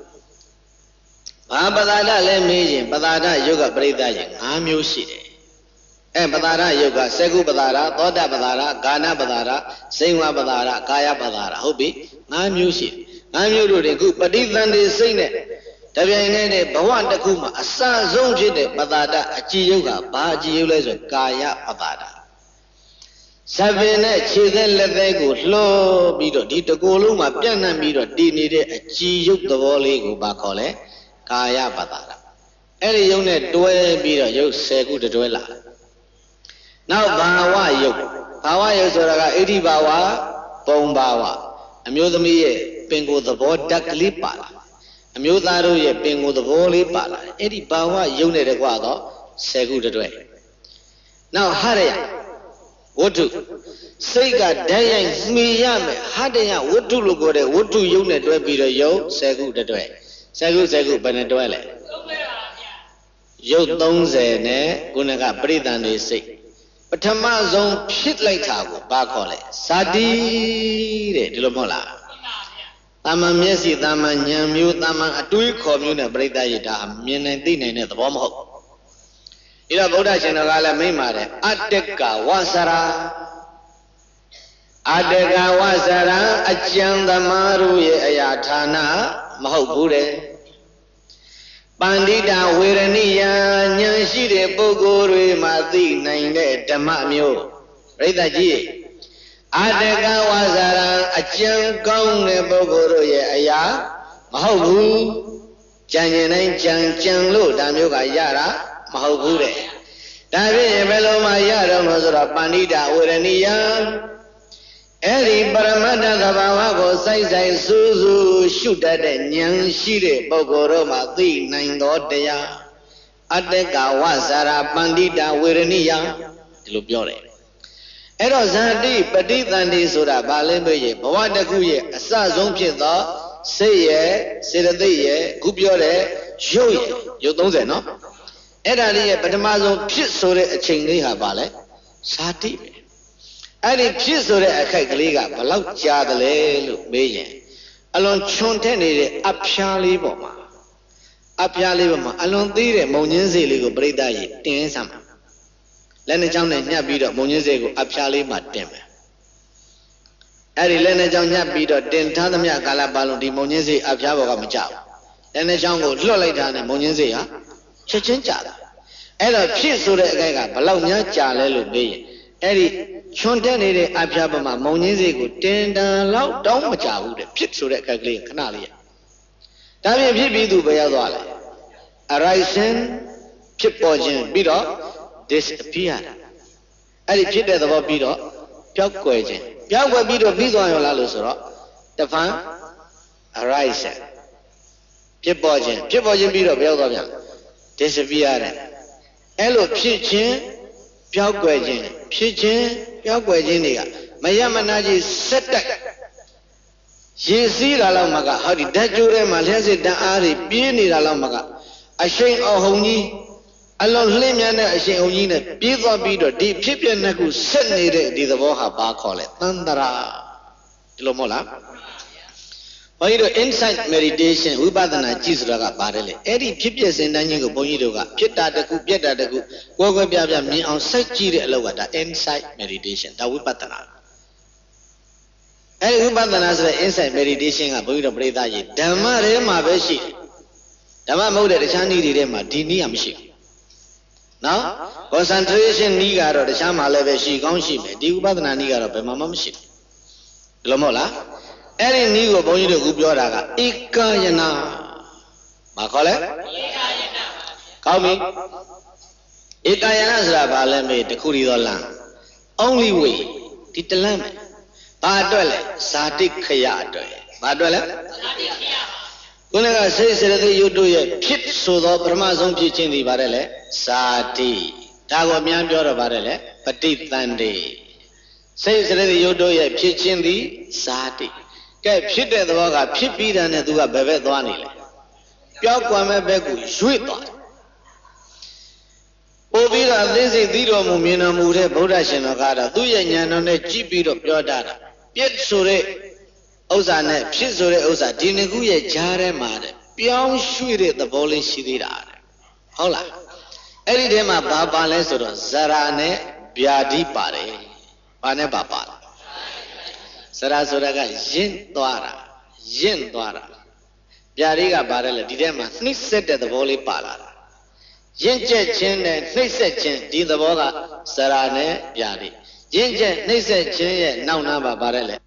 ဘာပတ္တာဒလဲမေးရင်ပတ္တာဒရုပ်ကပရိသတ်ရင်၅မျိုးရှိတယ်အဲပတ္တာဒရုပ်ကစကုပတ္တာဒသောတပတ္တာဒဂာနပတ္တာဒစိံဝပတ္တာဒကာယပတ္တာဒဟုတ်ပြီ၅မျိုးရှိတယ်၅မျိုးတို့တင်ခုပဋိသန္ဓေစိတ်နဲ့တပြိုင်တည်းနဲ့ဘဝတစ်ခုမှာအစဆုံးဖြစ်တဲ့ပတ္တာဒအကြည်ရုပ်ကဘာအကြည်ရုပ်လဲဆိုကာယပတ္တာဒဆပင်နဲ့ခြေသက်လက်သက်ကိုလှောပြီးတော့ဒီတကိုယ်လုံးမှာပြန့်နှံ့ပြီးတော့တည်နေတဲ့အကြည်ရုပ်သဘောလေးကိုဘာခေါ်လဲကာယပတ္တာဒအဲ့ဒီရုပ်နဲ့တွဲပြီးတော့ရုပ်ဆယ်ခုတွဲလာနောက်ဘာဝရုပ်ဘာဝရုပ်ဆိုတာကဣတိဘာဝပုံဘာဝအမျိုးသမီးရဲ့ပင်ကိုယ်သဘောဓာတ်ကလေးပါလာအမျိုးသားတို့ရဲ့ပင်ကိုယ်သဘောလေးပါလာအဲ့ဒီဘာဝရုပ်နဲ့တကွာတော့ဆယ်ခုတွဲနောက်ဟရယဝတ္ထုစိတ်ကဓာတ်ရိုက်မှီရမယ်ဟတယဝတ္ထုလို့ခေါ်တဲ့ဝတ္ထုယုံနဲ့တွဲပြီးတော့ယုံဆယ်ခုတွဲဆယ်ခုဆယ်ခုဘယ်နဲ့တွဲလဲသုံးပဲပါဗျာယုတ်သုံးဆယ်နဲ့ခုနကပရိသန္ဓေစိတ်ပထမဆုံးဖြစ်လိုက်တာကိုဘာခေါ်လဲဇာတိတဲ့ဒီလိုမဟုတ်လားမှန်ပါဗျာတာမန်မျက်စိတာမန်ဉာဏ်မျိုးတာမန်အတွေးခေါ်မျိုးနဲ့ပရိသတ်ရတာမြင်နိုင်သိနိုင်တဲ့သဘောမဟုတ်ဒီတော့ဗုဒ္ဓရှင်တော်ကလည်းမိန့်ပါတယ်အတ္တကဝဆရာအတ္တကဝဆရာအကျံသမားတို့ရဲ့အရာဌာနမဟုတ်ဘူးတဲ့ပန္တိတာဝေရဏိယဉာဏ်ရှိတဲ့ပုဂ္ဂိုလ်တွေမှာသိနိုင်တဲ့ဓမ္မမျိုးပြိဿကြီးအတ္တကဝဆရာအကျံကောင်းတဲ့ပုဂ္ဂိုလ်တို့ရဲ့အရာမဟုတ်ဘူးကြံကျင်တိုင်းကြံကြံလို့ဒါမျိုးကရတာမဟုတ်ဘူးတဲ့ဒါဖြင့်ဘယ်လိုမှရတော့လို့ဆိုတော့ပန္တိတာဝေရဏိယအဲ့ဒီပရမတ္ထသဘာဝကိုစိုက်စိုက်စူးစူးရှုတတ်တဲ့ဉာဏ်ရှိတဲ့ပုဂ္ဂိုလ်တို့မှာသိနိုင်သောတရားအတ္တကဝဇာရာပန္တိတာဝေရဏိယဒီလိုပြောတယ်အဲ့တော့ဇာတိပဋိသန္ဓေဆိုတာဘာလဲမေးရင်ဘဝတစ်ခုရဲ့အစဆုံးဖြစ်သောစိတ်ရဲ့စေတသိက်ရဲ့ခုပြောတဲ့ရုပ်ရဲ့ရုပ်သုံးဆယ်နော်အဲ့ဒါလေးရဲ့ပထမဆုံးဖြစ်ဆိုတဲ့အချိန်လေးဟာဘာလဲဇာတိပဲအဲ့ဒီဖြစ်ဆိုတဲ့အခိုက်ကလေးကဘလောက်ကြာတယ်လဲလို့မေးရင်အလွန်ချွန်ထက်နေတဲ့အဖျားလေးပေါ်မှာအဖျားလေးပေါ်မှာအလွန်သေးတဲ့မုံညင်းစေးလေးကိုပြိတ္တရေတင်းစမ်းမှာလက်နဲ့ချောင်းနဲ့ညှပ်ပြီးတော့မုံညင်းစေးကိုအဖျားလေးမှာတင်မယ်အဲ့ဒီလက်နဲ့ချောင်းညှပ်ပြီးတော့တင်ထားသမျှကာလပတ်လုံးဒီမုံညင်းစေးအဖျားပေါ်ကမကြောက်လက်နဲ့ချောင်းကိုလွတ်လိုက်တာနဲ့မုံညင်းစေးဟာချက်ချင်းကြာတာအဲ့တော့ဖြစ်ဆိုတဲ့အခိုက်ကဘလောက်များကြာလဲလို့မေးရင်အဲ့ဒီချွန်တက်နေတဲ့အဖျားပေါ်မှာမုံညင်းစေးကိုတင်တန်လောက်တောင်းမကြဘူးတဲ့ဖြစ်ဆိုတဲ့အခိုက်ကလေးခဏလေးရဒါပြင်ဖြစ်ပြီးသူပဲရောက်သွားလဲ arising ဖြစ်ပေါ်ခြင်းပြီးတော့ disappear အဲ့ဒီဖြစ်တဲ့သဘောပြီးတော့ပျောက်ကွယ်ခြင်းပျောက်ကွယ်ပြီးတော့ပြီးသွားရောလားလို့ဆိုတော့တဖန် arising ဖြစ်ပေါ်ခြင်းဖြစ်ပေါ်ခြင်းပြီးတော့ဘယ်ရောက်သွားပြန် disappear တဲ့အဲ့လိုဖြစ်ခြင်းပျောက်ကွယ်ခြင်းဖြစ်ခြင်းပျောက်ကွယ်ခြင်းတွေကမယမနာကြီးစက်တိုက်ရေစီးတာလောက်မှကဟောဒီဓာတ်ကြိုးထဲမှာလျှက်စစ်တန်းအားတွေပြင်းနေတာလောက်မှကအရှိန်အဟုန်ကြီးအလွန်လှင့်မြန်တဲ့အရှိန်အဟုန်ကြီးနဲ့ပြေးသွားပြီးတော့ဒီဖြစ်ပြနှစ်ခုဆက်နေတဲ့ဒီသဘောဟာဘာခေါ်လဲသန္တရာဒီလိုမဟုတ်လားဘုန်းကြီးတို့ insight meditation ဝိပဿနာကြည့်ဆိုတာကပါတယ်လေအဲ့ဒီဖြစ်ပြစဉ်တန်းကြီးကိုဘုန်းကြီးတို့ကဖြစ်တာတခုပြက်တာတခုကိုယ်ကိုယ်ပြပြမြင်အောင်စိုက်ကြည့်တဲ့အလုပ်ကဒါ insight meditation ဒါဝိပဿနာအဲ့ဒီဝိပဿနာဆိုတဲ့ insight meditation ကဘုန်းကြီးတို့ပြိဿကြီးဓမ္မထဲမှာပဲရှိတယ်ဓမ္မမဟုတ်တဲ့တခြားနည်းတွေထဲမှာဒီနည်းကမရှိဘူးနော် concentration နည်းကတော့တခြားမှာလည်းပဲရှိကောင်းရှိမယ်ဒီဝိပဿနာနည်းကတော့ဘယ်မှာမှမရှိဘူးဘယ်လိုမဟုတ်လားအဲ့ဒီနည်းကိုဘုန်းကြီးတို့ကပြောတာကဧကယနာမခေါ်လဲဧကယနာကောင်းပြီဧကယနာဆိုတာဘာလဲမေးတခုတည်းသောလမ်း only way ဒီတလမ်းပဲဘာအတွက်လဲဇာတိခရအတွက်ဘာအတွက်လဲဇာတိခရခုနကစိတ်စေတသိက်ယုတ်တို့ရဲ့ဖြစ်ဆိုသောပထမဆုံးဖြစ်ခြင်းဒီပါတယ်လေဇာတိဒါကိုအများပြောတော့ပါတယ်လေပဋိသန္ဓေစိတ်စေတသိက်ယုတ်တို့ရဲ့ဖြစ်ခြင်းဒီဇာတိကဲဖြစ်တဲ့သဘောကဖြစ်ပြီးတဲ့နဲ့သူကဘယ်ဘက်သွားနေလဲပျောက်ကွယ်မဲ့ဘက်ကိုရွေ့သွားတယ်ပို့ပြီးတော့အသေးစိတ်သိတော်မူမြင်တော်မူတဲ့ဗုဒ္ဓရှင်တော်ကတော့သူ့ရဲ့ဉာဏ်တော်နဲ့ကြည့်ပြီးတော့ပြောတာပြစ်ဆိုတဲ့ဥစ္စာနဲ့ဖြစ်ဆိုတဲ့ဥစ္စာဒီနှစ်ခုရဲ့ကြားထဲမှာတဲ့ပြောင်းရွှေ့တဲ့သဘောလေးရှိသေးတာတဲ့ဟုတ်လားအဲ့ဒီထဲမှာဘာပါလဲဆိုတော့ဇရာနဲ့ဗျာတိပါတယ်ဘာနဲ့ပါပါလဲဇရာဆိုတာကရင့်သွားတာရင့်သွားတာဗျာတိကပါတယ်လေဒီထဲမှာနှိမ့်ဆက်တဲ့သဘောလေးပါလာတာရင့်ကျက်ခြင်းနဲ့နှိမ့်ဆက်ခြင်းဒီသဘောကဇရာနဲ့ဗျာတိရင့်ကျက်နှိမ့်ဆက်ခြင်းရဲ့နောက်နားမှာပါတယ်လေ